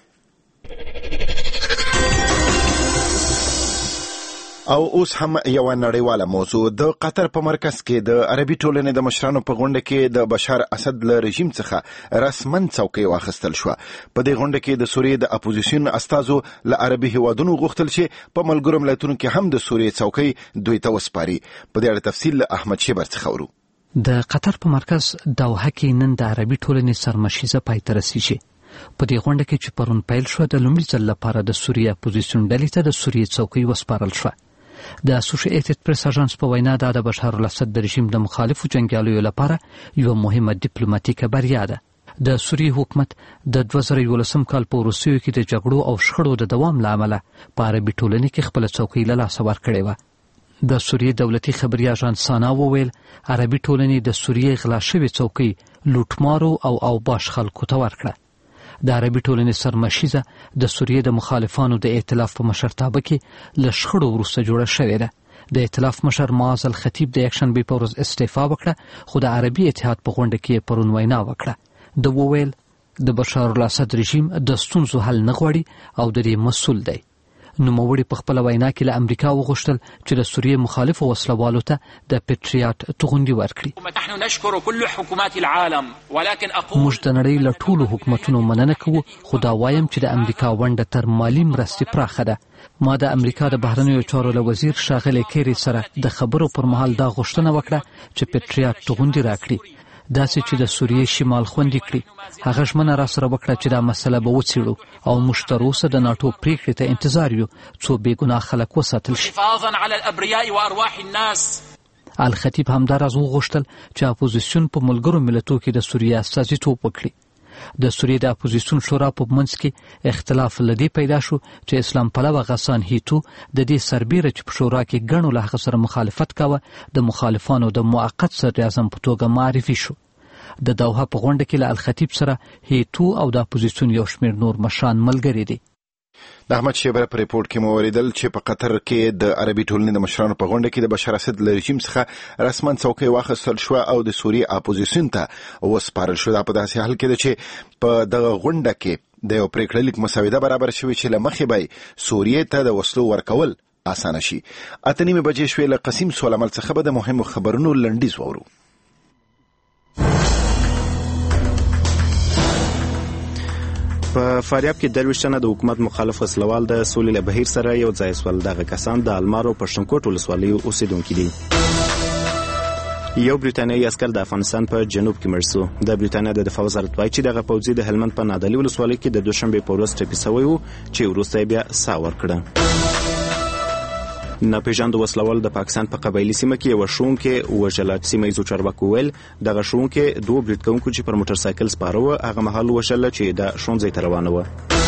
او اوس هم یو نړیواله موضوع. د قطر په مرکز کې د عربي ټولنې د مشرانو په غونډه کې د بشار اسد له رژیم څخه رسمن څوکۍ واخیستل شوه. په دې غونډه کې د سوریې د اپوزیسیون استازو له عربي هیوادونو غوښتل چې په ملګرو ملتونو کې هم د سوریې څوکۍ دوی ته وسپاري. په دې اړه تفصیل له احمد شیبر څخه اورو. د قطر په مرکز دوحه کې نن د عربي ټولنې سرمشیزه پای ته رسیږي. په دې غونډه کې چې پرون پیل شو د لومړي ځل لپاره د سوریې اپوزیسیون ډلې ته د سوریې څوکۍ وسپارل شوه. د اسوسییټډ پریس اژانس په وینا دا د بشار الاسد د رژیم د مخالفو جنګیالیو لپاره یو مهمه ډیپلوماټیکه بریا ده. د سوریې حکومت د 2011 کال په وروستیو کې د جګړو او شخړو د دوام له امله په عربي ټولنې کې خپل څوکۍ له لاسه ورکړې وه. د سوریې دولتي خبري اژانس سانا وویل عربي ټولنې د سوریې غلا شوې څوکۍ لوټمارو او اوباش خلکو ته ورکړه. د عربي ټولنې سرمشیزه د سوریې د مخالفانو د ائتلاف په مشرتابه کې له شخړو وروسته جوړه شوې ده. د ائتلاف مشر معاذ الخطیب د یکشنبې په ورځ استعفا وکړه خو د عربي اتحاد په غونډه کې پرون وینا وکړه. د وویل د بشار الاسد رژیم د ستونزو حل نه غواړي او د دې مسؤل دی. نوموړي په خپله وینا کې له امریکا وغوښتل چې د سوریې مخالفو وسلوالو ته د پیټریاټ توغندي ورکړي. موږ د نړۍ له ټولو حکومتونو مننه کوو، خو دا وایم چې د امریکا ونډه تر مالي مرستې پراخه ده. ما د امریکا د بهرنیو چارو له وزیر ښاغلی کیری سره د خبرو پر مهال دا غوښتنه وکړه چې پیټریاټ توغندي راکړي، داسې چې د سوریې شمال خوندي کړي. هغه ژمنه را سره وکړه چې دا مسله به وڅېړو او موږ تر اوسه د ناټو پریکړې ته انتظار یو څو بېګناه خلک وساتل شي. الخطیب همداراز وغوښتل چې اپوزیسیون په ملګرو ملتونو کې د سوریې استازیتوب وکړي. د سوریې د اپوزیسیون شورا په منځ کې اختلاف لدی پیدا شو چې اسلام پلوه غسان هیتو د دې سربیره چې په شورا کې ګڼو له هغه سره مخالفت کاوه د مخالفانو د موقت صدر اعظم په توګه معرفي شو. د دوحه په غونډه کې له الخطیب سره هیتو او د اپوزیسیون یو شمېر نور مشران ملګري دي. د احمد شیبر په ریپورت کې مو ولیدل چې په قطر کې د عربي ټولنې د مشرانو په غونډه کې د بشار اسد له رژیم څخه رسما څوکۍ واخیستل شوه او د سوریې اپوزیسیون ته وسپارل شو. دا په داسې حال کې ده چې په دغه غونډه کې د یو پریکړه لیک مسوده برابر شوې چې له مخې به سوریې ته د وسلو ورکول اسانه شي. 8:30 بجې شوې. له قسیم سولمل څخه به د مهمو خبرونو لنډیز وورو. په فاریاب کې 23 تنه د حکومت مخالف وسلوال د سولې له بهیر سره یو ځای شول. دغه کسان د المارو پښتونخوا ولسوالۍ اوسیدونکي دي. یو بریټانیایی عسکر د افغانستان په جنوب کې مړ شو. د بریټانیا د دفاع وزارت وایي چې دغه پوځي د هلمند په نادعلي ولسوالۍ کې د دوشنبه په ورځ ټپي شوی و چې وروسته بیا ساه ورکړه. ناپېژاندو وسلوال د پاکستان په قبایلي سیمه کې یو ښوونکی وژل. سیمه ییزو چارواکو ویل دغه ښوونکی دوه برید کوونکو چې پر موټر سایکل سپاره وو هغه مهال وژل چې د ښوونځي ته روانه وه.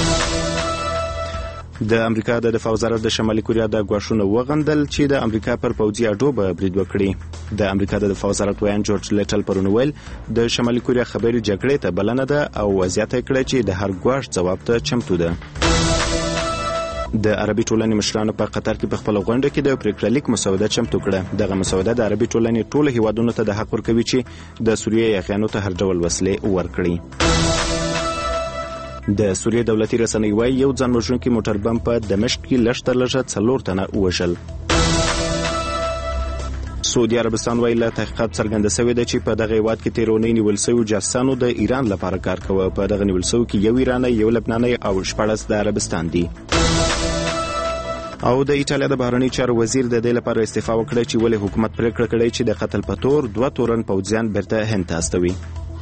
د امریکا د دفاع وزارت د شمالي کوریا د ګواښونو وغندل چې د امریکا پر پوځي اډو به برید وکړي. د امریکا د دفاع وزارت ویان جورج لیټل پرون ویل د شمالي کوریا خبري جګړې ته بلنه ده او وضعیت کړی چې د هر ګواښ ځواب ته چمتو ده. د عربي ټولنې مشرانو په قطر کې په خپل غونډه کې د پریکړه لیک مسوده چمتو کړه. دغه مسوده د عربي ټولنې ټولو هیوادونو ته د حق ورکوي چې د سوریې یاغیانو ته هر ډول وسلې ورکړي. د سوریې دولتي رسنۍ وايي یو ځان وژونکي موټر بم په دمشق کې لږ تر لږه 4 تنه وژل. سعودي عربستان ویل له تحقیقات څرګنده شوې ده چې په دغه هیواد کې تیرونی نیول شوی جاسوسانو د ایران لپاره کار کوي. په دغه نیول شوی کې یو ایرانی، یو لبنانی او 14 د عربستان دي. او د ایټالیا د بهرنی چارو وزیر د دې لپاره استعفا وکړه چې ولې حکومت پریکړه کړې چې د قتل په تور 2 تورن پوځیان بیرته هند ته استوي.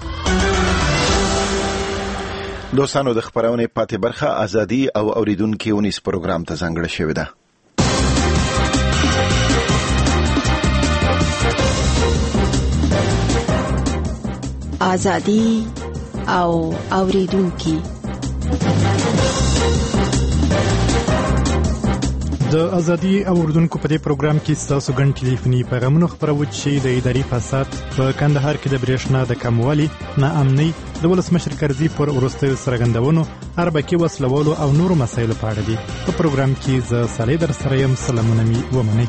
دوستانو د خبرونه پاتې برخه ازادي او اوریدونکو ونیس پروګرام ته ځانګړې شوې ده. ازادي او اوریدونکو د ازادي او اردوونکو په دې پروګرام کې تاسو ګڼ ټلیفوني پیغامونه خبرو چې د اداري فساد په کندهار کې د برېښنا د کموالي، ناامنۍ، د ولسمشر کرزي پر وروستیو څرګندونو، اربکي وسلوالو او نورو مسایلو په اړه دي. په پروګرام کې زه صالح در سره یم. سلامونه مې ومنئ.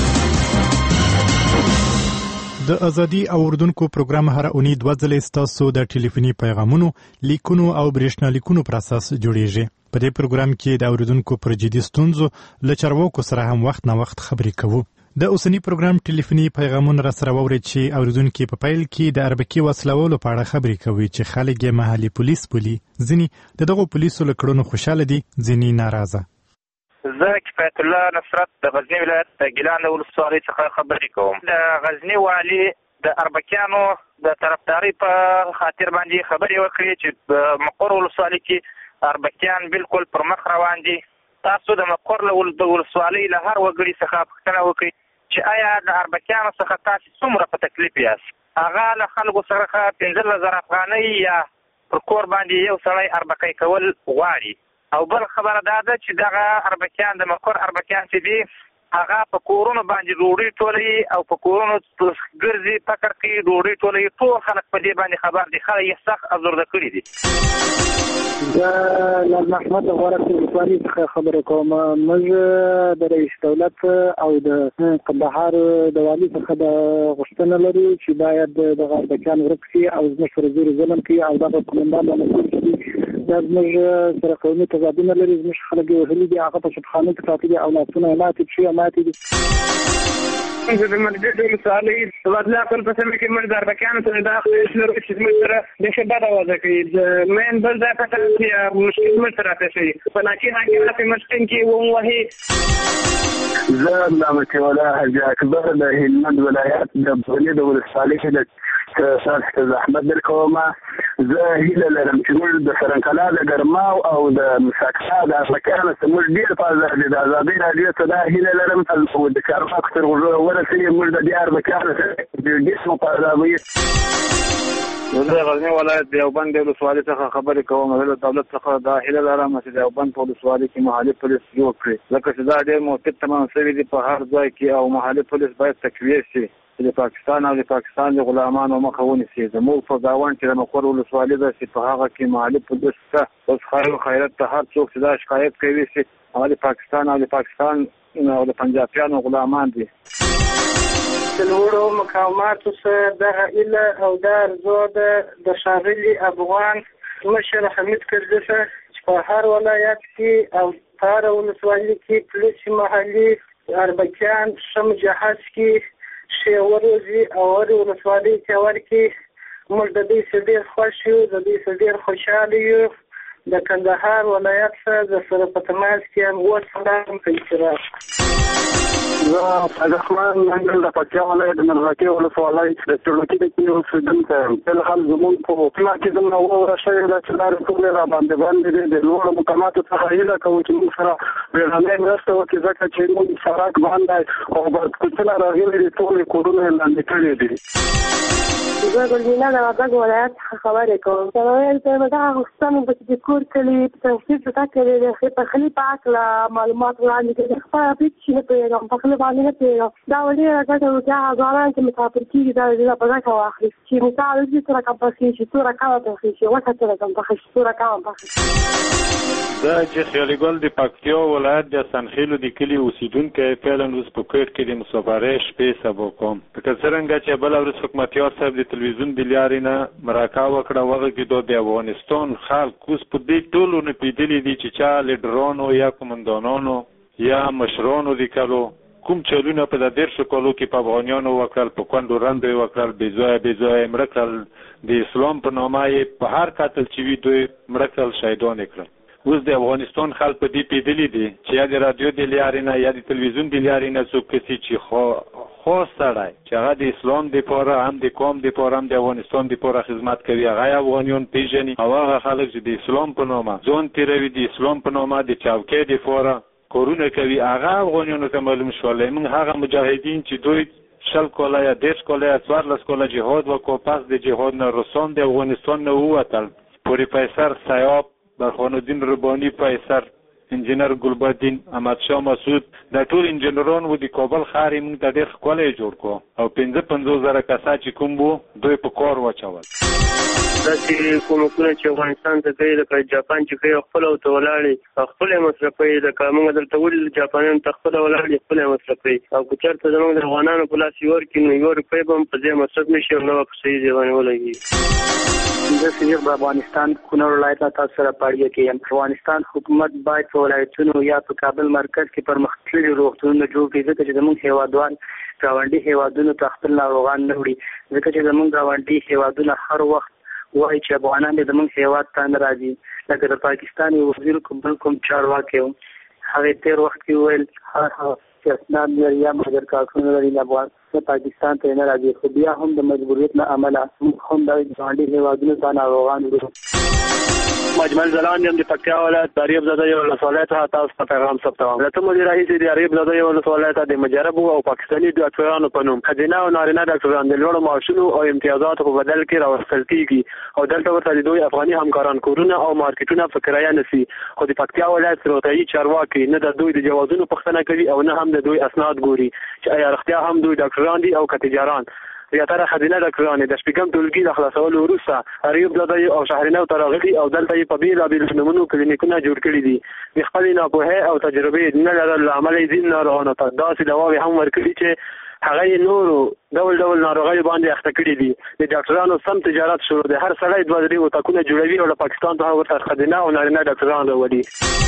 د ازادي او اردوونکو پروګرام هر اونۍ 2 ځلې تاسو د ټلیفوني پیغامونو، لیکونو او برېښنا لیکونو پر اساس جوړیږي. په دې پروګرام کې د اوریدونکو پر جدي ستونزو له چارواکو سره هم وخت نه وخت خبرې کوو. د اوسنی پروګرام ټلیفوني پیغامونه را سره ووري چې اوریدونکو په پیل کې د اربکي وسلوالو په اړه خبرې کوي چې خلک یې محلي پولیس بولي. ځینې دغه پولیسو له کړنو خوشاله دي، ځینې ناراضه. زه کفایت الله نصرت د غزنی ولایت د ګیلان ولسوالۍ څخه خبرې کوم. د غزنی والي د اربکیانو د طرفداري په خاطر باندې خبرې وکړي چې د مقر ولسوالۍ کې اربکیان بالکل پر مخ روان دي. تاسو د مقر ولسوالۍ له هر وګړي څخه پوښتنه وکړئ چې آیا د اربکیانو څخه تاسو څومره په تکلیف یاست. هغه له خلکو سره 15,000 افغانۍ یا پر کور باندې یو سړی اربکی کول غواړي. او بل خبره دا ده چې دغه اربکیان د مقر اربکیان چې دي هغه په کورونو باندې ډوډۍ ټولوي او په کورونو ګرځي فکر کوي ډوډۍ ټولوي. ټول خلک په دې باندې خبر دي. خلک یې سخت ازرده کړي دي. د محمد غوره ولسوالۍ څخه خبرې کوم. موږ د رئیس دولت او د قندهار د والي څخه د غوښتنه لرو چې باید د اربکیان ورک شي او زموږ پر زور ظلم کوي او دغه قومندان مسؤل شي. دا زموږ سره قومي تضادونه لري. زموږ خلک یې وهلي دي، هغه په شبخانو کې ساتلي او لاسونه یې ماتې شي او ماتې دي. زه د مرجد ولسوالۍ د بدلا خپل په سیمه کې موږ د اربکیانو سره داخله شو چې موږ سره د شدت وضع کوي. د مین بل ځای په طرف کې مشکل موږ سره پیښوي. په ناکي حاکمات مشکل کې ووهي. زه علامه الله حاجي اکبر د هلمند ولایت د بولې د ولسوالۍ کې د سر احمد درکوم. زه هیله لرم چې موږ د سرنکلا د ګرماو او د مساکا د اربکیانو سره موږ ډېر فاضل دي. د ازادۍ راډیو ته دا هیله لرم چې د چارواکو تر غوږه ورسېږي. موږ د دې اربکیانو سره ډېر مفاهمه زه غزنی ولایت دیوبند د ولسوالۍ څخه خبرې کوم. زه د دولت څخه دا هیله لرم چې دیوبند په ولسوالۍ کې محلي پولیس جوړ کړي، ځکه چې دا ډېر موقت تمام شوي دي په هر ځای کې او محلي پولیس باید تقویه شي چې د پاکستان او د پاکستان د غلامانو مخه ونیسي. زموږ په ګاونډ کې د مقر ولسوالۍ ده چې په هغه کې محلي پولیس ته اوس خیر و خیرت ته هر څوک چې دا شکایت کوي چې هغه د پاکستان او د پنجابیانو غلامان دي. د لوړو مقاماتو سره دغه ایله او دا ارزو د ښاغلي افغان مشر حمید کرزي سره چې په هر ولایت کې او په هر ولسوالۍ کې پولیس محلي اربکیان ښه مجهز کړي، ښې وروزي او هر ولسوالۍ کې ورکړي. موږ د دوی څخه ډېر خوښ یو، د دوی څخه ډېر خوشحاله یو. د کندهار ولایت سره د سره په تماس کې هم وسلام په اشتراک. زه صدقمن منګل د پکتیا ولایت د مرغکۍ ولسوالۍ د چړوکي د کلي اوسېدونکی یم. فلحال زموږ په پلا کې زموږ واوره شوې ده چې لارې ټولې راباندې بندې دي. د لوړو مقاماتو څخه هیله کوو چې موږ سره بیړنۍ مرسته وکړي، ځکه چې موږ سړک بند دی او بادکوچونه راغلي دي، ټولې کورونه یې لاندې کړي دي. زه ګلمینا د وردګ ولایت څخه خبرې کوم. سلام ته دغه غوښتنه به چې کور کلی په تفصیل څه کوي د پخلی په اړه معلومات وړاندې کوي. خپل اپیک چې نه پیژنم، پخلی باندې نه پیژنم. دا ولې راځي چې هغه ځوانان چې مسافر کیږي دا په ځای واخلي چې مثال دې سره کمپاسي چې سره کاوه ته شي وخت سره کمپاسي سره کاوه. دا چې خیالي ګل د پکتیا ولایت د سنخیلو د کلی اوسیدونکو فعلا اوس په کوټ کې د مسافرۍ شپې سبا کوم. په څرنګه چې بل ورځ حکومتیار صاحب د تلویزیون د لارې نه مراکا وکړه وغه کې د افغانستان خلک اوس په دې ټولو نه پیدلې دي چې چا لیډرانو یا قومندانانو یا مشرانو د کلو کوم چلونه په د 150 کالو کې په افغانانو وکړل، په کندو رنده وکړل، بېځایه مړکل د اسلام په نامه په هر قتل چې وي دوی مړکل شهیدان کړل. اوس د افغانستان خلک په دې پیدلې دي چې یا د رادیو د لارې نه یا د تلویزیون د لارې نه څوک کسي چې خاص سړی چې هغه د اسلام دپاره هم د قوم دپاره هم د افغانستان دپاره خدمت کوي هغه افغانیان پیژني او هغه خلک چې د اسلام په نامه ځان تېروي، د اسلام په نامه د چوکۍ دپاره کارونه کوي، هغه افغانیانو ته معلوم شول. موږ هغه مجاهدین چې دوی 60 کاله یا 10 کاله یا 14 کاله جهاد وکړ، پس د جهاد نه روسان د افغانستان نه ووتل. پروفیسور سیاب، برهانالدین ربانی پیسر، انجینر ګلبدین، احمد شاه مسعود، دا ټول انجینران وو. د کابل ښار یې موږ ته ډېر ښکلی جوړ کړو او 55,000 کسان چې کوم وو دوی په کار واچول. داسې کومکونه چې افغانستان ته کوي لکه جاپان چې کوي خپله ورته ولاړې خپله یې مصرفوي، لکه موږ دلته ولې جاپانیانو ته خپله ولاړې خپله یې مصرفوي او که چېرته زموږ د افغانانو په لاس یې ورکړي نو 1 روپۍ به هم په ځای مصرف نه شي او نه به په صحیح ځای باندې ولګي. زه صدیق د افغانستان کونړ ولایت نه تاسو سره پاړیه کې یم. افغانستان حکومت باید په ولایتونو یا په کابل مرکز کې پرمختللي روغتونونه جوړ کړي، ځکه چې زموږ هیوادوال ګاونډي هیوادونو ته خپل ناروغان نه وړي، ځکه چې زموږ ګاونډي هیوادونه هر وخت وایي چې افغانان دې زموږ هیواد ته نه راځي. لکه د پاکستان یو وزیر کوم چارواکی و، هغې تېر وخت کې وویل هر هغه چې اسناد لري یا مګر کارتونه لري د پاکستان ته نه راځي، خو بیا هم د مجبوریت له امله موږ هم د ګاونډي هیوادونو ته ناروغان وړو. مجمل زلان یم د پکتیا ولایت د اریوب زاده یو ولسوالۍ ته تاسو ته پیغام ثبتوم. له تمو راهیسې د اریوب زاده یو ولسوالۍ ته د مجربو او پاکستاني ډاکټرانو په نوم ښځینه او نارینه ډاکټران د لوړو معاشونو او امتیازاتو په بدل کې راوستل کېږي او دلته ورته د دوی افغاني همکاران کورونه او مارکیټونه په کرایه نسی. خو د پکتیا ولایت روغتیايي چارواکي نه د دوی د جوازونو پوښتنه کوي او نه هم د دوی اسناد ګوري چې آیا رښتیا هم دوی ډاکټران دي او که تجاران. زیاتره ښځینه ډاکټرانې د شپږم ټولګي د خلاصولو وروسته اریوب زاده او شهرینو ته راغلي او دلته یې په بېلابېلو نومونو کلینیکونه جوړ کړي دي. د خپلې ناپوهۍ او تجربې نه لرلو له امله یې ځینو ناروغانو ته داسې دواوې هم ورکړي چې هغه یې نورو ډول ډول ناروغیو باندې اخته کړي دي. د ډاکټرانو سم تجارت شروع دی. هر سړی 2-3 اتاقونه جوړوي او له پاکستان څخه ورته ښځینه او نارینه ډاکټران راولي.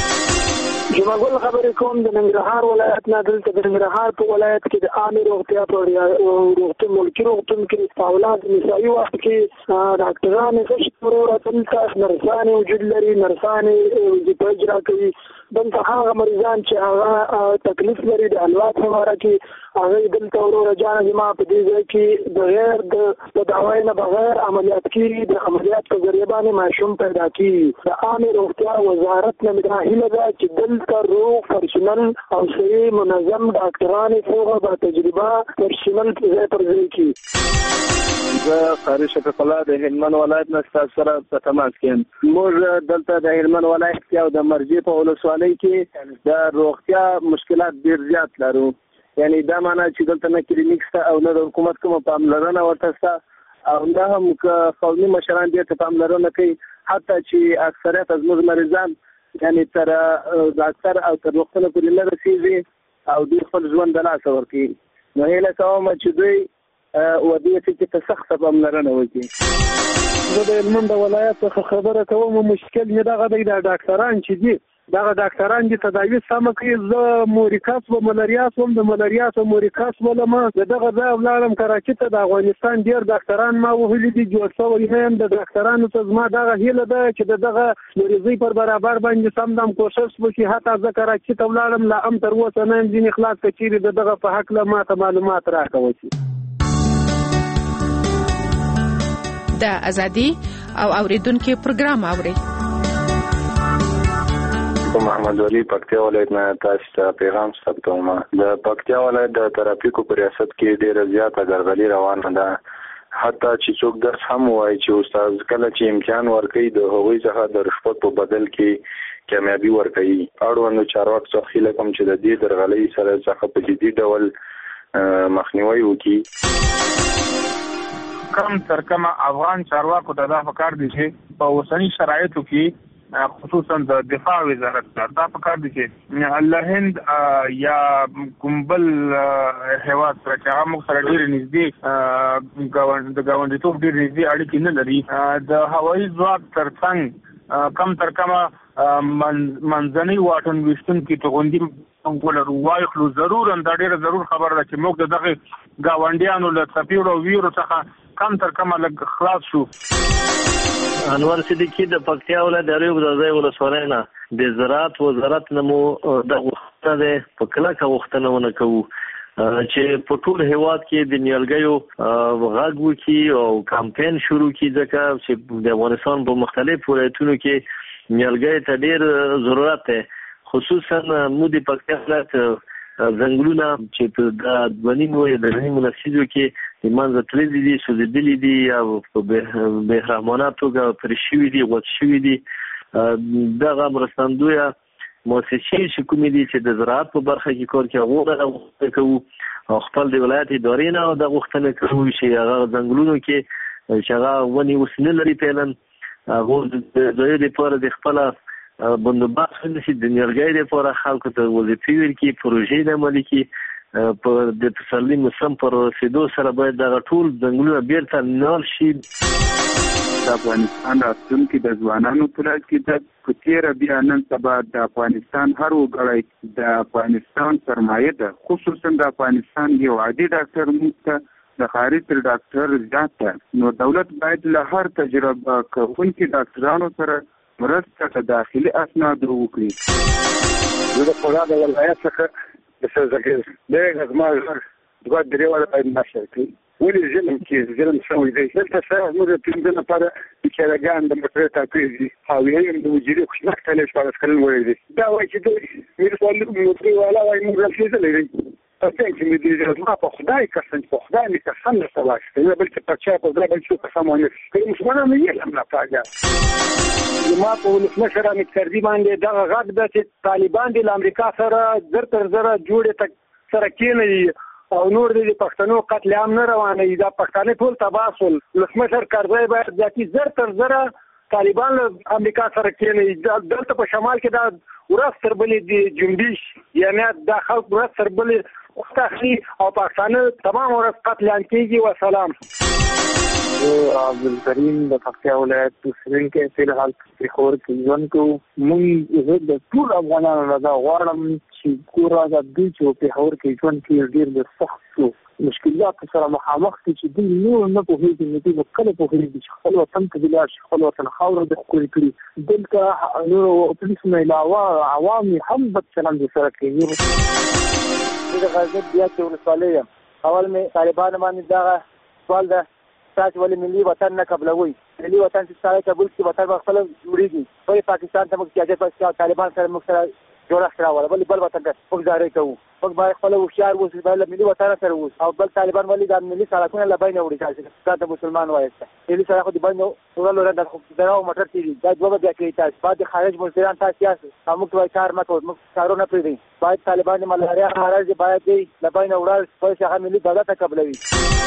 جمعګل خبرې کوم د ننګرهار ولایت نه. دلته د ننګرهار په ولایت کې د عامې روغتیا په روغتون ملکي روغتون کې په اولاد نسایي وخت کې ډاکټرانې ښه شمېر دلته نرسانې وجود لري. نرسانې وظیفه اجرا کوي. دلته هغه مریضان چې هغه تکلیف لري د الواد په باره کې هغه دلته وروره جانه زما په دې ځای کې بغیر د دوايي نه بغیر عملیات کېږي. د عملیات په ذریعه باندې ماشوم پیدا کېږي. د عامې روغتیا وزارت نه مې دا هیله ده چې دلته روغ پرسونل او صحیح منظم ډاکټرانې پوهه با تجربه پرسونل په ځای پر ځای کړي. زه قاری شفیق الله د هلمند ولایت نه ستاسو سره په تماس کې یم. موږ دلته د هلمند ولایت کې او د مرجې په ولسوالۍ کې د روغتیا مشکلات ډېر زیات لرو. یعنی دا معنی چې دلته نه کلینیک شته او نه د حکومت کومه پاملرنه ورته شته او نه هم قومي مشران دې ته پاملرنه کوي. حتی چې اکثریت از موږ مریضان یعنی تر ډاکټر او تر روغتون پورې نه رسېږي او دوی خپل ژوند د لاسه ورکوي. نو هیله کوم چې دوی ودې کې ته سخت پاملرنه وکړي. زه د هلمند ولایت څخه خبره کوم. مشکل یې دغه دی د ډاکټران چې دي دغه ډاکټران چې تداوی سمه کوي. زه مورکاس و ملاریا سوم د ملاریا او مورکاس ولما دغه ځای ولاړم کراچي ته. د افغانستان ډیر ډاکټران ما وهلي دي جوړ شوی هم د ډاکټرانو ته زما دغه هیله ده چې دغه مریضي پر برابر باندې سم دم کوشش وکړي. حتی زه کراچي ته ولاړم لا هم تر اوسه نه ځینې خلاص کچېرې دغه په حق له ماته معلومات راکوي. د ازادي او اوریدونکو پروګرام اوري. محمد ولی پکتیا ولایت نه تاسو ته پیغام ثبتوم. د پکتیا ولایت د ترافیکو په ریاست کې ډیره زیاته درغلي روانه ده. حتی چې څوک درس هم وایي چې استاد کله چې امتحان ورکوي د هغوی څخه د رشوت په بدل کې کامیابي ورکوي. اړوندو چارواکو څخه هیله کوم چې د دې درغلۍ سره څخه په جدي ډول مخنیوي وکړي. کم تر کمه افغان چارواکو ته دا پکار دي چې په اوسني شرایطو کې خصوصا د دفاع وزارت دا پکار دي چې الله هند یا کومبل هیواد سره چې هغه موږ سره ډېر نږدې ګاونډیتوب ډېر نږدې اړیکې نه لري. د هوایي ځواک ترڅنګ کم تر کمه منځنۍ واټن ویشتونکي توغندي ولرو وایخلو ضرور دا ډېره ضرور خبره ده چې موږ د دغه ګاونډیانو له څپیړو او ویرو څخه کم تر کمه لږ خلاص شو. انور صدیقی د پکتیا ولایت د اریوب زاده ولسوالۍ نه د زراعت وزارت نه مو د غوښتنه ده په کلکه غوښتنه ونه کوو چې په ټول هیواد کې د نیالګیو غږ وکړي او کمپاین شروع کړي ځکه چې د افغانستان په مختلفو ولایتونو کې نیالګیو ته ډېر ضرورت دی. خصوصا مو د پکتیا ولایت ځنګلونه چې په دونیمو یا درېیمو لسیزو کې د منځه تللي دي سوځېدلي دي او په بېرحمانه توګه پرې شوي دي غوڅ شوي دي. دغه مرستندویه مؤسسې چې کومې دي چې د زراعت په برخه کې کار کوي هغو دغه غوښتنه کوو او خپل د ولایت ادارې نه دغه غوښتنه کوو چې هغه ځنګلونو کې چې هغه ونې اوس نه لري فعلا هغو د ځایو دپاره د خپله بندوبست ونیسي د نیالګیو دپاره خلکو ته وظیفې ورکړي پروژې د عملي کړي په د پسرلي موسم پر رسېدو سره باید دغه ټول ځنګلونه بیرته نال شي. د افغانستان راتلونکي د ځوانانو په لاس کې ده. په تېره بیا نن سبا د افغانستان هر وګړی د افغانستان سرمایه ده. خصوصا د افغانستان یو عادي ډاکټر موږ ته د خارج تر ډاکټر زیات ده. نو دولت باید له هر تجربه کوونکي ډاکټرانو سره مرسته د داخلي اسنادو وکړي. زه د فراه د ولایت څخه د سرزګر ډېر زما دوه درې وړه باید نشر کړي ولې ظلم کې ظلم شوی دی دلته سره موږ د پنځه لپاره بیچارهګان د موټر ټاکل دي او یې د وزیر خدمت کله شپږ کلن وړي دي دا وایي چې د میرسوال موټر والا وایي موږ رسېدلې تاسو چې مې دې ما په خدای قسم په خدای مې قسم نه سواست نه بل څه پچا په بل څه قسم ونه کوي مسلمانانو یې هم نه پاګه ما په ولسمشر امیر کردي باندې دا غږ د چې طالبان د امریکا سره زر تر زر جوړه تک سره کېنه او نور د پښتنو قتل عام نه روانه دا پښتانه ټول تباسل ولسمشر کردی باید ځکه زر تر زر طالبان امریکا سره کېنه دلته په شمال کې دا ورځ تر بلې د جنبش یعنی دا خلک ورځ تر بلې اختی او پاکستانه تمام ورځ قتل عام کېږي وسلام عبدالکریم د پکتیا ولایت سرین کې فی الحال خور کې ځون کو مونږ د ټول افغانانو لپاره غواړم چې کورا د دې چې په خور کې ځون کې ډیر د سخت مشکلات سره مخامخ دي چې دوی نور نه پوهیږي نو دوی کله پوهیږي چې خپل وطن ته بلار شي خپل وطن خاور د خپل کړی دلته نور پولیس نه علاوه عوامي هم بد چلند سره کوي د غزنی بیا چې ولسوالۍ اول مې طالبان باندې دا سوال ده تاسو ولې ملي وطن نه قبلوي ملي وطن چې سره قبول کی وطن خپل جوړیږي په پاکستان ته موږ چې پس طالبان سره موږ سره جوړه کړو بل وطن ته موږ ځای کوو موږ باید خپل هوښیار اوسو بل ملي وطن سره اوسو او بل طالبان ولې د ملي سړکونه لباینه وړي چې دا مسلمان وایسته ملي سړک د باندې ورلو د دراو موټر تیری دا دوه بیا کوي تاسو بعد خارج ملتان تاسو سیاسي موږ وای کار مکو موږ کارونه پری باید طالبان ملاریا مرز باید لباینه وړل په شغه ملي دولت قبلوي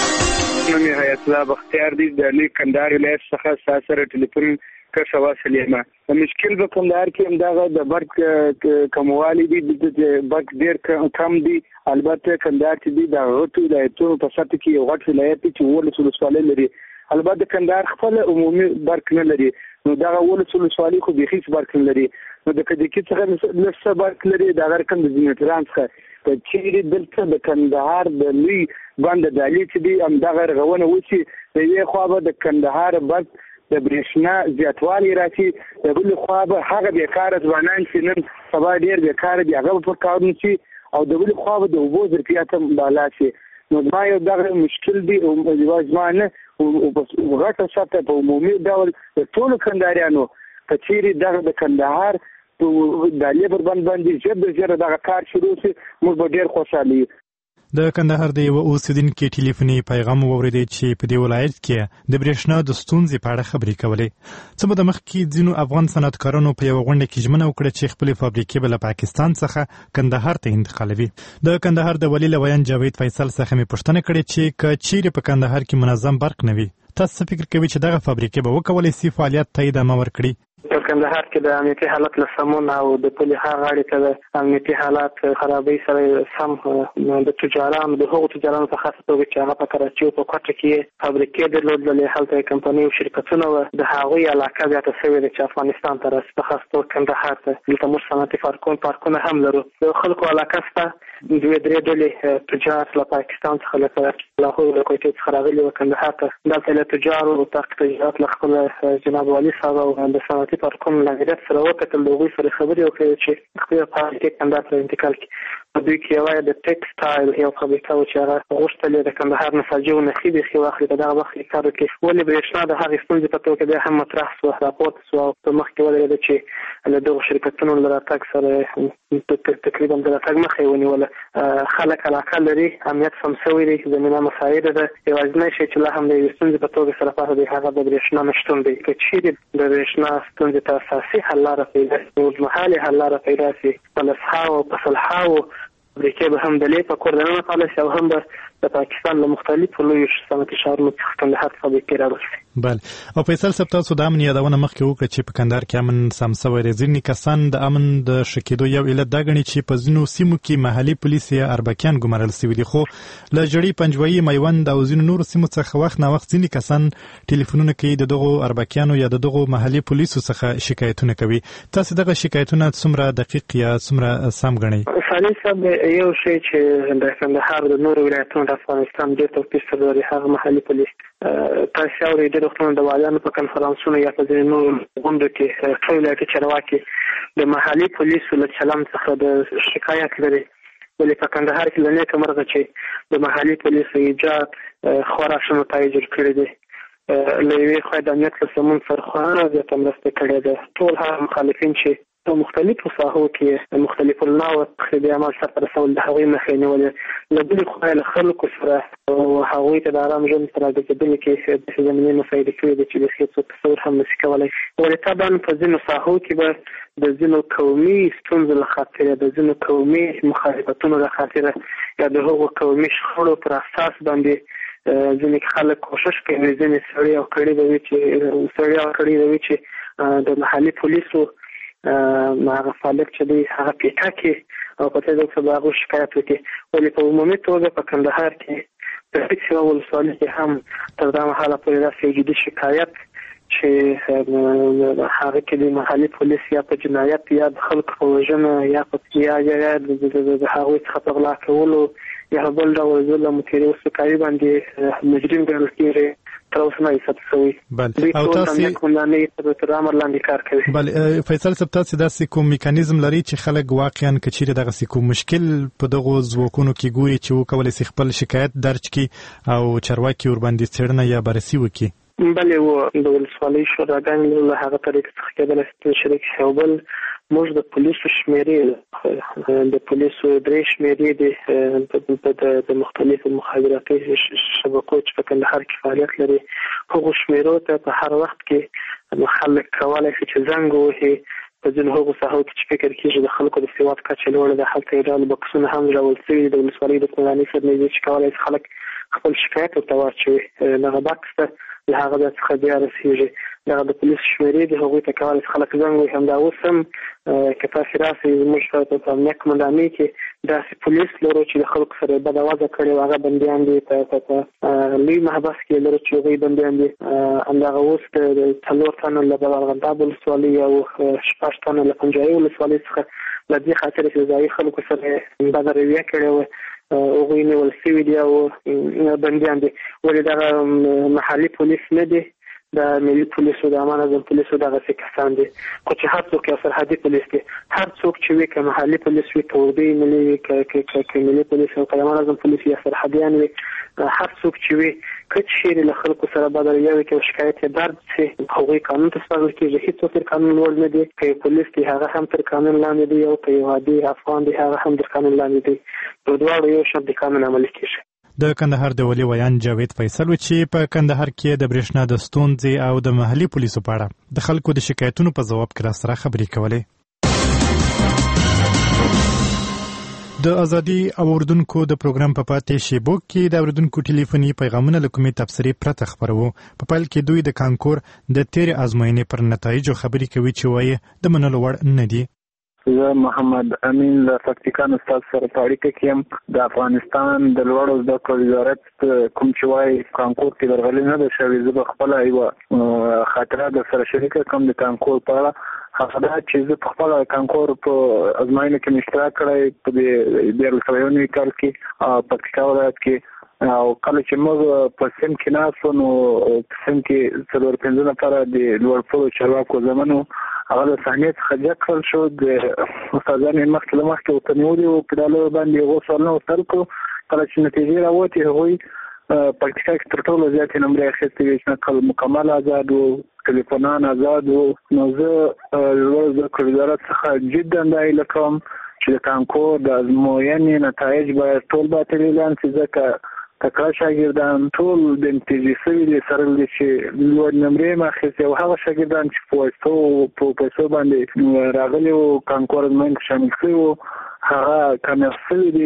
نومي حیات الله بختیار دی د لیک کندهار ولایت څخه سره ټلیفون کښه واصلې ما مشکل به کندهار کې همدغه د برق کموالی دي د برق ډیر کم دي البته کندهار چې دي د غټو ولایتونو په سطح کې یو غټ ولایت چې ولسوالۍ لري البته کندهار خپل عمومي برق نه لري نو دا ولسوالۍ خو بيخي برق نه لري نو د کدي کې څنګه لسه برق لري دا رقم د زینټران څخه په چیرې دلته د کندهار د لوی باندې د علي چې دی همدغه رغونه وشي د یوې خوا به د کندهار برق د برېښنا زیاتوالی راځي د بل خوا به هغه بیکاره ځوانان چې نن سبا ډېر بیکاره دي هغه په کارونه شي او د بل خوا به د اوبو ظرفیت هم بالا شي نو ما یو دغه مشکل دی او ځوانه او غټه سطح په عمومي ډول د ټولو کندهاریانو په چیرې دغه د کندهار د لیبر باندې ژر دغه کار شروع شي موږ به ډېر خوشحاله یو د کندهار د یو اوسیدونکو ټلیفوني پیغام واوریدل چې په دې ولایت کې د برېښنا د ستونزې په اړه خبرې کولې څه مده مخکې ځینو افغان صنعتکارانو په یو غونډه کې ژمنه وکړه چې خپل فابریکې به له پاکستان څخه کندهار ته انتقالوي د کندهار د ولی لویان جاوید فیصل څخه مې پوښتنه کړې چې کچېرې په کندهار کې منظم برق نه وي تاسو فکر کوئ چې دغه فابریکې به وکولای شي فعالیت ته ادامه ورکړي په کندهار کې د امنیتي حالت له سمون او د پلي غاړې ته د امنیتي حالات خرابۍ سره سم د تجارانو د هغو تجارانو په خاصه توګه چې هغه په کراچي او په کوټه کې فابریکې درلودلې هلته کمپنۍ او شرکتونه وو د هغوی علاقه زیاته شوې ده چې افغانستان ته راسي په خاصه توګه کندهار ته دلته موږ صنعتي پارکونه هم لرو د خلکو علاقه شته دوی درې ډلې تجار له پاکستان څخه له لاهور له کوټې څخه راغلي وو کندهار ته دلته له تجارو او تجارت له خپل جناب والي صاحب او د صنعتي پارکونو لګیدت سره وکتل د هغوی سره خبرې وکړې چې خپل فابریکې کندهار ته انتقال کړي په دوی کې یوه د ټیکسټایل یو فابریکه وه چې هغه غوښتل د کندهار نساجي او نخي بیخي واخلي په دغه وخت کې کار وکړي ولې برېښنا د هغې ستونزې په توګه بیا هم مطرح سوه راپورته سوه او په مخکې ودرېده چې له دغو شرکتونو له راتګ سره تقریبا د راتګ مخه یې ونیوله خلک علاقه لري امنیت سم شوی دی زمینه مساعده ده یوازینی شی چې لا هم د یوې ستونزې په توګه سره پاتې دی هغه د برېښنا نشتون دی که چیرې د برېښنا ستونزې ته اساسي حل لاره پیدا شي اوږدمهالې حل لاره پیدا شي په لسهاوو او په سلهاوو فابریکې به هم د لې په کور دننه فعاله شي او هم به د پاکستان له مختلفو لویو صنعتي ښارونو څخه کندهار ته فابریکې راوړل بله او فیصل صاحب تاسو د امن یادونه مخکې وکړه چې په کندهار کې امن سم شوی دی ځینې کسان د امن د ښه کېدو یو علت دا ګڼي چې په ځینو سیمو کې محلي پولیس یا اربکیان ګمارل شوي دي خو له جړۍ پنجوایي میوند او ځینو نورو سیمو څخه وخت نا وخت ځینې کسان ټلیفونونه کوي د دغو اربکیانو یا د دغو محلي پولیسو څخه شکایتونه کوي تاسو دغه شکایتونه څومره دقیق یا څومره سم ګڼئ سالي صاحب یو شی چې د کندهار د نورو ولایتونو د افغانستان ډېر توپیر سره لري هغه محلي پولیس تاسو اورئ ډېر وختونه د والیانو په کنفرانسونو یا په ځینو نورو غونډو کې ټول ولایتي چارواکي د محلي پولیسو له چلند څخه د شکایت لري ولې په کندهار کې له نیکه مرغه چې د محلي پولیسو ایجاد خورا ښه نتایج کړي دي. له یوې خوا د امنیت له سمون سره خورا زیاته مرسته کړې ده. ټول هغه مخالفین چې په مختلفو ساحو کې مختلفو النوع تخریبي اعمال سرته رسول د هغوی مخې نیولې. له بلې خوا له خلکو سره هغوی ته د ارام ژوند په راګرځېدلو کې داسې زمینې مساعدې کړي دي چې د هېڅ څوک تصور هم نشي کولی. ولې طبعا په ځینو ساحو کې به د ځینو قومي ستونزو له خاطره، د ځینو قومي مخالفتونو له خاطره یا د هغو قومي شخړو پر اساس باندې ځینې خلک کوشش کوي، ځینې سړي او کړي به وي چې د محلي پولیسو هغه فعالیت چې دی هغه پیټه کې او په دې ډول به هغوی شکایت وکړي. ولې په عمومي توګه په کندهار کې په هېڅ یوه ولسوالۍ کې هم تر دا مهاله پورې داسې جدي شکایت چې هغه کې د محلي پولیس یا په جنایت یا د خلکو په وژنه یا د هغوی څخه په غلا کولو یا بل ډول ظلم تېرې وسوکاوي باندې مجرم ګڼل کېږي تر اوسه نه یې ثبت شوی. دوی ټول د امنیت قومندانۍ تر امر لاندې کار کوي. فیصل صاحب، تاسې داسې کوم میکانیزم لري چې خلک واقعا که چیرې دغسې کوم مشکل په دغو ځواکونو کې ګوري چې وکولی شي خپل شکایت درج کړي او چارواکي ورباندې څېړنه یا بررسي وکړي؟ بلې د ولسوالۍ شوراګانې له هغه طریقې څخه کېدلی شي شریک شي. او بل موږ د پولیسو شمېرې د پولیسو 3 شمېرې دي د مختلفو مخابراتي شبکو چې په کندهار کې فعالیت لري. هغو شمېرو ته په هر وخت کې خلک کولی شي چې زنګ ووهي. په ځینو هغو ساحو کې چې فکر کېږي د خلکو د سواد کچه لوړه ده، هلته یې ډول بکسونه هم راول شوي د ولسوالۍ د قومندانۍ سره نږدې چې کولی شي خلک خپل شکایت ورته واچوي. دغه بکس ته له هغه ځای څخه بیا رسېږي. دغه د پولیسو شمېرې دي، هغوی ته کولی شي خلک زنګ ووهي. همدا اوس هم که تاسې راسئ زموږ په امنیت قومندانۍ کې داسې پولیس لرو چې د خلکو سره یې بده وضع کړې وه، هغه بندیان دي. په لوی محبس کې لرو چې هغوی بندیان دي. همدغه اوس د 4 تنه له بابالغنداب ولسوالۍ او 6 تنه له پنجایي ولسوالۍ څخه له دې خاطره چې ځایي خلکو سره یې بده رویه کړې وه هغوی نیول شوي دي او بندیان دي. ولې دغه محلي پولیس نه دي، د ملي پولیسو د امان نظم پولیسو دغسې کسان دي. خو چې هر څوک یو سرحدي پولیس دي، هر څوک چې وي، که محلي پولیس وي، که اردوي ملي وي، که ملي پولیس او که امان نظم پولیس یا سرحدیان وي، هر څوک چې وي که چیرې له خلکو سره بده رویه وکړي او شکایت یې درج شي، هغوی قانون ته سپارل کېږي. هېڅوک تر قانون لوړ نه دي. که یو پولیس دی هغه هم تر قانون لاندې دی، او که یو عادي افغان دی هغه هم تر قانون لاندې دی. په دواړو یو شان د قانون عملي کېږي. د کندهار د ولي ویان جاوید فیصل و چې په کندهار کې د برېښنا د ستونزې او د محلي پولیسو په اړه د خلکو د شکایتونو په ځواب کې راسره خبرې کولې. د ازادي اوریدونکو د پروګرام په پاتې شیبو کې د اوریدونکو ټلیفوني پیغامونه له کومې تبصرې پرته خپروو. په پیل کې دوی د کانکور د تېرې ازموینې پر نتایجو خبرې کوي چې وایي د منلو وړ نه دي. زه محمد امین له پکتیکا استاد سره په اړیکه کې یم. د افغانستان د لوړو زده کړو وزارت کوم چې وایي کانکور کې درغلي نه ده شوې. زه به خپله یوه خاطره در سره شریکه کړم د کانکور په اړه. هغه دا چې زه په خپله کانکور په ازموینه کې مې اشتراک کړی په 2009 کال کې پکتیکا ولایت کې. او کله چې موږ په سیم کې ناست وو نو په سیم کې 4-5 نفره د لوړپوړو چارواکو زمنو هغه د صحنې څخه جګ کړل شو. د استادانو یې مخکې له مخکې ورته نیولي وو، په ډالو باندې هغو سوالونه ورته حل کړو. کله چې نتیجې راوتې هغوی پکتیکا کې تر ټولو زیاتې نمرې اخیستې وې چې نقل مکمل آزاد و، ټلیفونان آزاد و. نو زه لوړو زده کړو وزارت څخه جدا دا هیله کوم چې د کانکور د ازموینې نتایج باید ټول باطل اعلان شي، ځکه تکړه شاګردان ټول د امتیازي شوي دي سره دي چې لوړ نمرې یې اخیستې، او هغه شاګردان چې په پیسو باندې راغلي وو کانکور ازموینې کې شامل شوي وو هغه کامیاب شوي دي.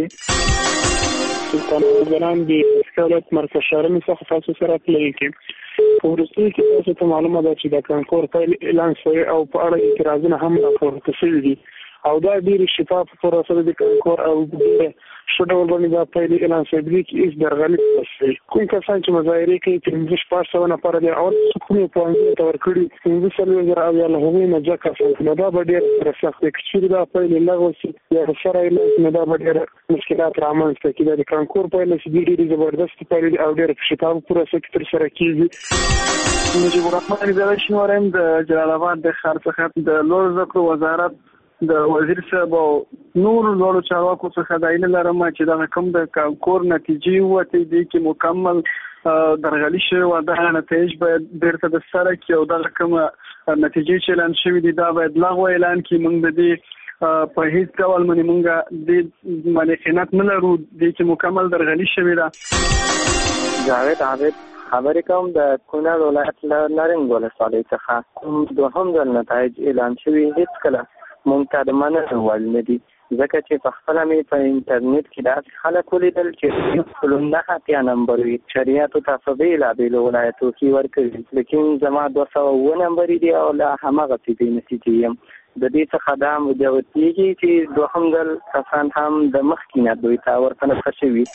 سلطان وزیران د ولایت مرکز شهرني څخه تاسو سره تللی کې په وروستیو کې تاسو ته معلومه ده چې د کانکور پیل اعلان شوی او په اړه اعتراضونه هم راپورته شوي دي او دا ډېرې شفاف طور سره د کانکور او ښه ډول باندې دا پیل اعلان شوی دی چې هېڅ درغلي نه شوې. کوم کسان چې مظاهرې کوي 1500 نفره دي او کومې پوهنځیو ته ورکړي 15,000 او یا له هغوی نه جګ کسان نو دا به ډېر سخت دی. که چېرې دا پیل لغوه شي یا شرعي اعلان نو دا به ډېر مشکلات رامنځته کړي. د کانکور پیل چې دي ډېرې زبردست پیل دي او ډېر په شفاف پروسه کې ترسره کېږي. مجيب الرحمن اداره شینوارم د جلال آباد د ښار څخه د لوړو زده کړو وزارت د وزیر صاحب او نور لوړو چارواکو څخه دا ایله لرم چې دا کوم د کور نتیجې وته دي چې مکمل درغلي شوی و دا نتایج باید بیرته د سره کې او دا کوم نتیجې چې اعلان شوی دي دا باید لغوه اعلان کړي. موږ د دې په هیڅ ډول موږ د مالکینت نه لرو چې مکمل درغلي شوی ده. جاوید عابد خبرې کوم د کونړ ولایت له نارنج ولسوالۍ څخه کوم دوهم ځل نتایج اعلان شوي هیڅ کله موږ ته د منلو وړ نه دي ځکه چې په خپله مې په انټرنیټ کې داسې خلک ولیدل چې 19 نمبر وي شریعتو ته په بېلابېلو ولایتو کې ورکوي لیکن زما 207 نمبر دي او له هماغسې بې نتیجې یم. د دې څخه دا مجوز کېږي چې دوهم ځل کسان هم د مخکې نه دوی ته ورپنسخه شوي.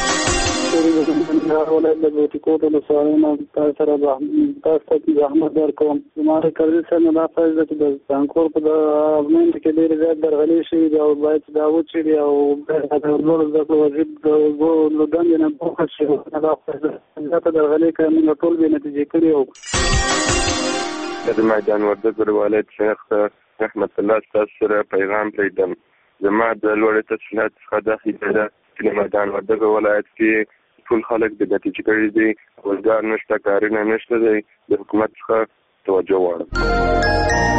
ولایت د بوټیکوټ ولسوالۍ نه تاسو سره تاسو ته زحمت درکوم. زما د کرزي صاحب نه دا فرض ده چې د څانګور په د افغانستان کې ډېر زیات درغلي شوي دي او باید دا وڅېړي او د نورو زده کړو وزیر د دندې نه بوخت شي. دا فرض ده زیاته درغلي کوي موږ ټول بې نتیجې کړي وو. د میدان وردګ ولایت شیخ رحمت الله ستاسو سره پیغام پرېږدم. زما د لوړې تحصیلات څخه دا خبره ده چې میدان وردګ ولایت کې ټول خلک د نتیجې کړي دي روزګار نشته کارونه نشته دی د حکومت څخه توجه غواړم.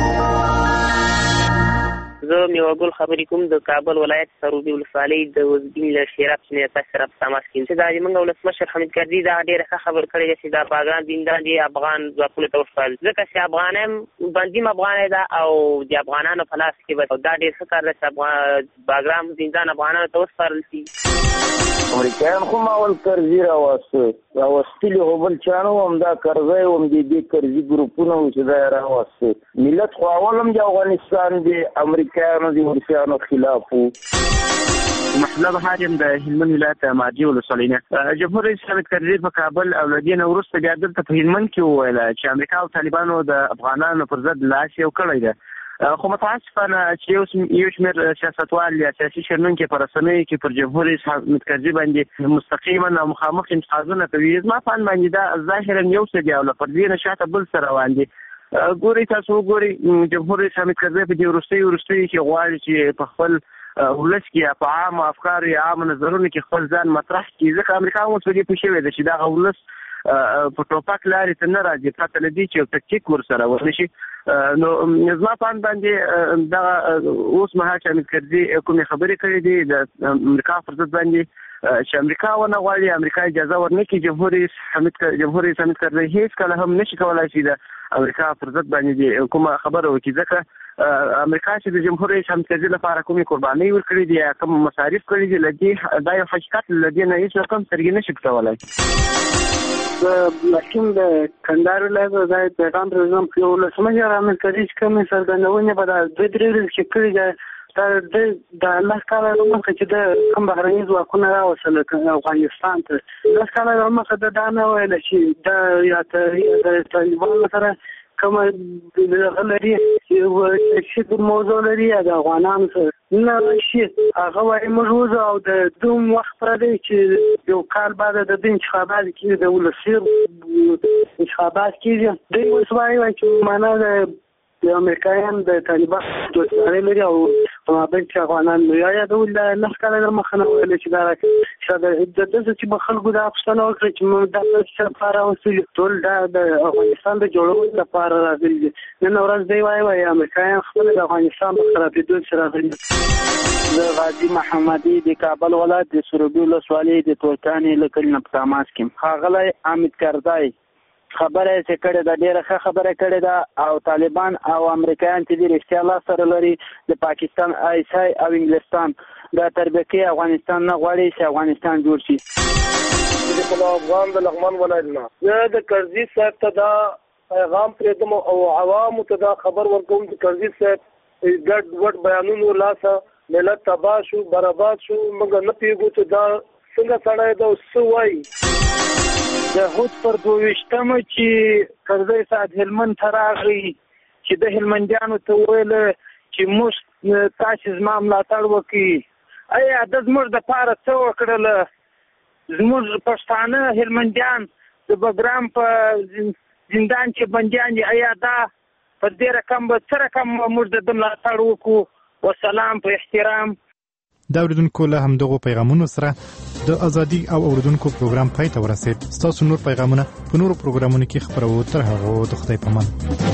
زه میوه‌ګل خبرې کوم د کابل ولایت سروبي ولسوالۍ د وزبین له شیراب چې تاسو سره په تماس کې چې دا زموږ ولسمشر حمید کرزي دا ډېره ښه خبر کړې ده چې دا باغان دیندان دي افغان ځواکونو ته وسپارل ځکه چې افغان هم بندیم افغان ده او د افغانانو په لاس کې به دا ډېر ښه کار ده چې باغرام دیندان افغانانو ته وسپارل شي. امریکایان خو ماول کرزي راوستلي خو بل چا نه هم دا کرزی هم دې کرزي ګروپونه و چې دا یې راوسته ملت خو اول هم د افغانستان د امریکایانو د روسیانو خلاف و. محمد حاجم د هلمند ولایت مارجې ولسوالۍ نه جمهور رئیس حامد کرزي په کابل او له دې نه وروسته بیا دلته په هلمند کې وویل چې امریکا او طالبانو د افغانانو پر ضد لاس یو کړی ده. خو متاسفانه چې یو شمېر سیاستوال یا سیاسي شنونکي په رسنیو کې پر جمهور رئیس حامد کرزي باندې مستقیما او مخامخ انتقادونه کوي. زما په اند باندې دا ظاهرا یو څه دی او له پردې نه شاته بل څه روان دي. ګورئ تاسو وګورئ جمهور رئیس حامد کرزي په دې وروستیو کې غواړي چې په خپل ولس کې په عام افکار یا عام نظرونو کې خپل ځان مطرح کړي ځکه امریکا هم اوس په دې پوه شوې ده چې دغه ولس په ټوپک لارې ته نه راځي پرته له دې چې یو تکتیک ورسره ونشي. نو زما په اند باندې دغه اوس مهال چې حامد کرزي کومې خبرې کړې دي د امریکا پر ضد باندې چې امریکا ونه غواړي امریکا اجازه ورنکړي جمهور رئیس حامد کرزي هیڅ کله هم نشي کولای چې د امریکا پر ضد باندې کومه خبره وکړي ځکه امریکا چې د جمهور رئیس حامد کرزي لپاره کومې قربانۍ ورکړي دي یا کوم مصارف کړي دي لدې دا یو حقیقت لدې نه هیڅ رقم سترګې نشي کولای. لکن د کندهار ولایت د پیغام پرېږدم چې ولسمشر حامد کرزي چې کومې څرګندونې به د 2-3 ورځې کې کړي دي د الله کاله مخکې چې د کوم بهرني ځواکونه راوستل افغانستان ته لس کاله مخکې د دا نه ویل چې د یا د طالبانو سره کومه لري چې موضوع لري د افغانانو سره نه شي هغه وايي موږ او د دوم وخت پر دی چې یو کال بعد د انتخابات کې د ولسی انتخابات کېږي دوی اوس وايي چې معنا د امریکایان د طالبان دوستانه لري او په مابین کې افغانان یا د لس کاله مخنه ویل چې دا د دغه چې خلکو د افغانستان او چې موږ د څه لپاره وسیل ټول د افغانستان د جوړولو لپاره راغلي نن ورځ دی وايي امریکایان خپل د افغانستان په خرابېدو سره راغلي. زه غازی محمدي د کابل ولایت د سروبي ولسوالۍ د تورکانې له کلي نه په تماس کې ښاغلی حامد کرزي خبره چې کړې ده ډېره ښه خبره کړې ده او طالبان او امریکایان چې دي رښتیا لاس سره لري د پاکستان آیسای او انګلستان د تربیه افغانستان نه غواړي چې افغانستان جوړ شي. د افغان د لغمان ولایت نه زه د کرزي صاحب ته دا پیغام پرېږدم او عوامو ته دا خبر ورکوم چې کرزي صاحب ګډ وډ بیانونو لاسه ملت تباه شو برباد شو موږ نه پیږو چې دا څنګه سړی ده څه وایي. د هوت پر 22مه چې کرزي صاحب هلمند ته راغی چې د هلمندیانو ته ویل چې موږ تاسو زما ملاتړ وکړي ایا د زموږ د پاره څه وکړل زموږ پښتانه هلمندیان د بګرام په زندان چې بنديان دي ایا دا په دې رقم به څه رقم موږ د ملاتړ وکړو والسلام په احترام. د اوریدونکو له همدغو پیغامونو سره د ازادي او اوریدونکو پروګرام پای ته ورسید. ستاسو نور پیغامونه په نورو پروګرامونو کې خپرو. تر هغه د خدای په امان.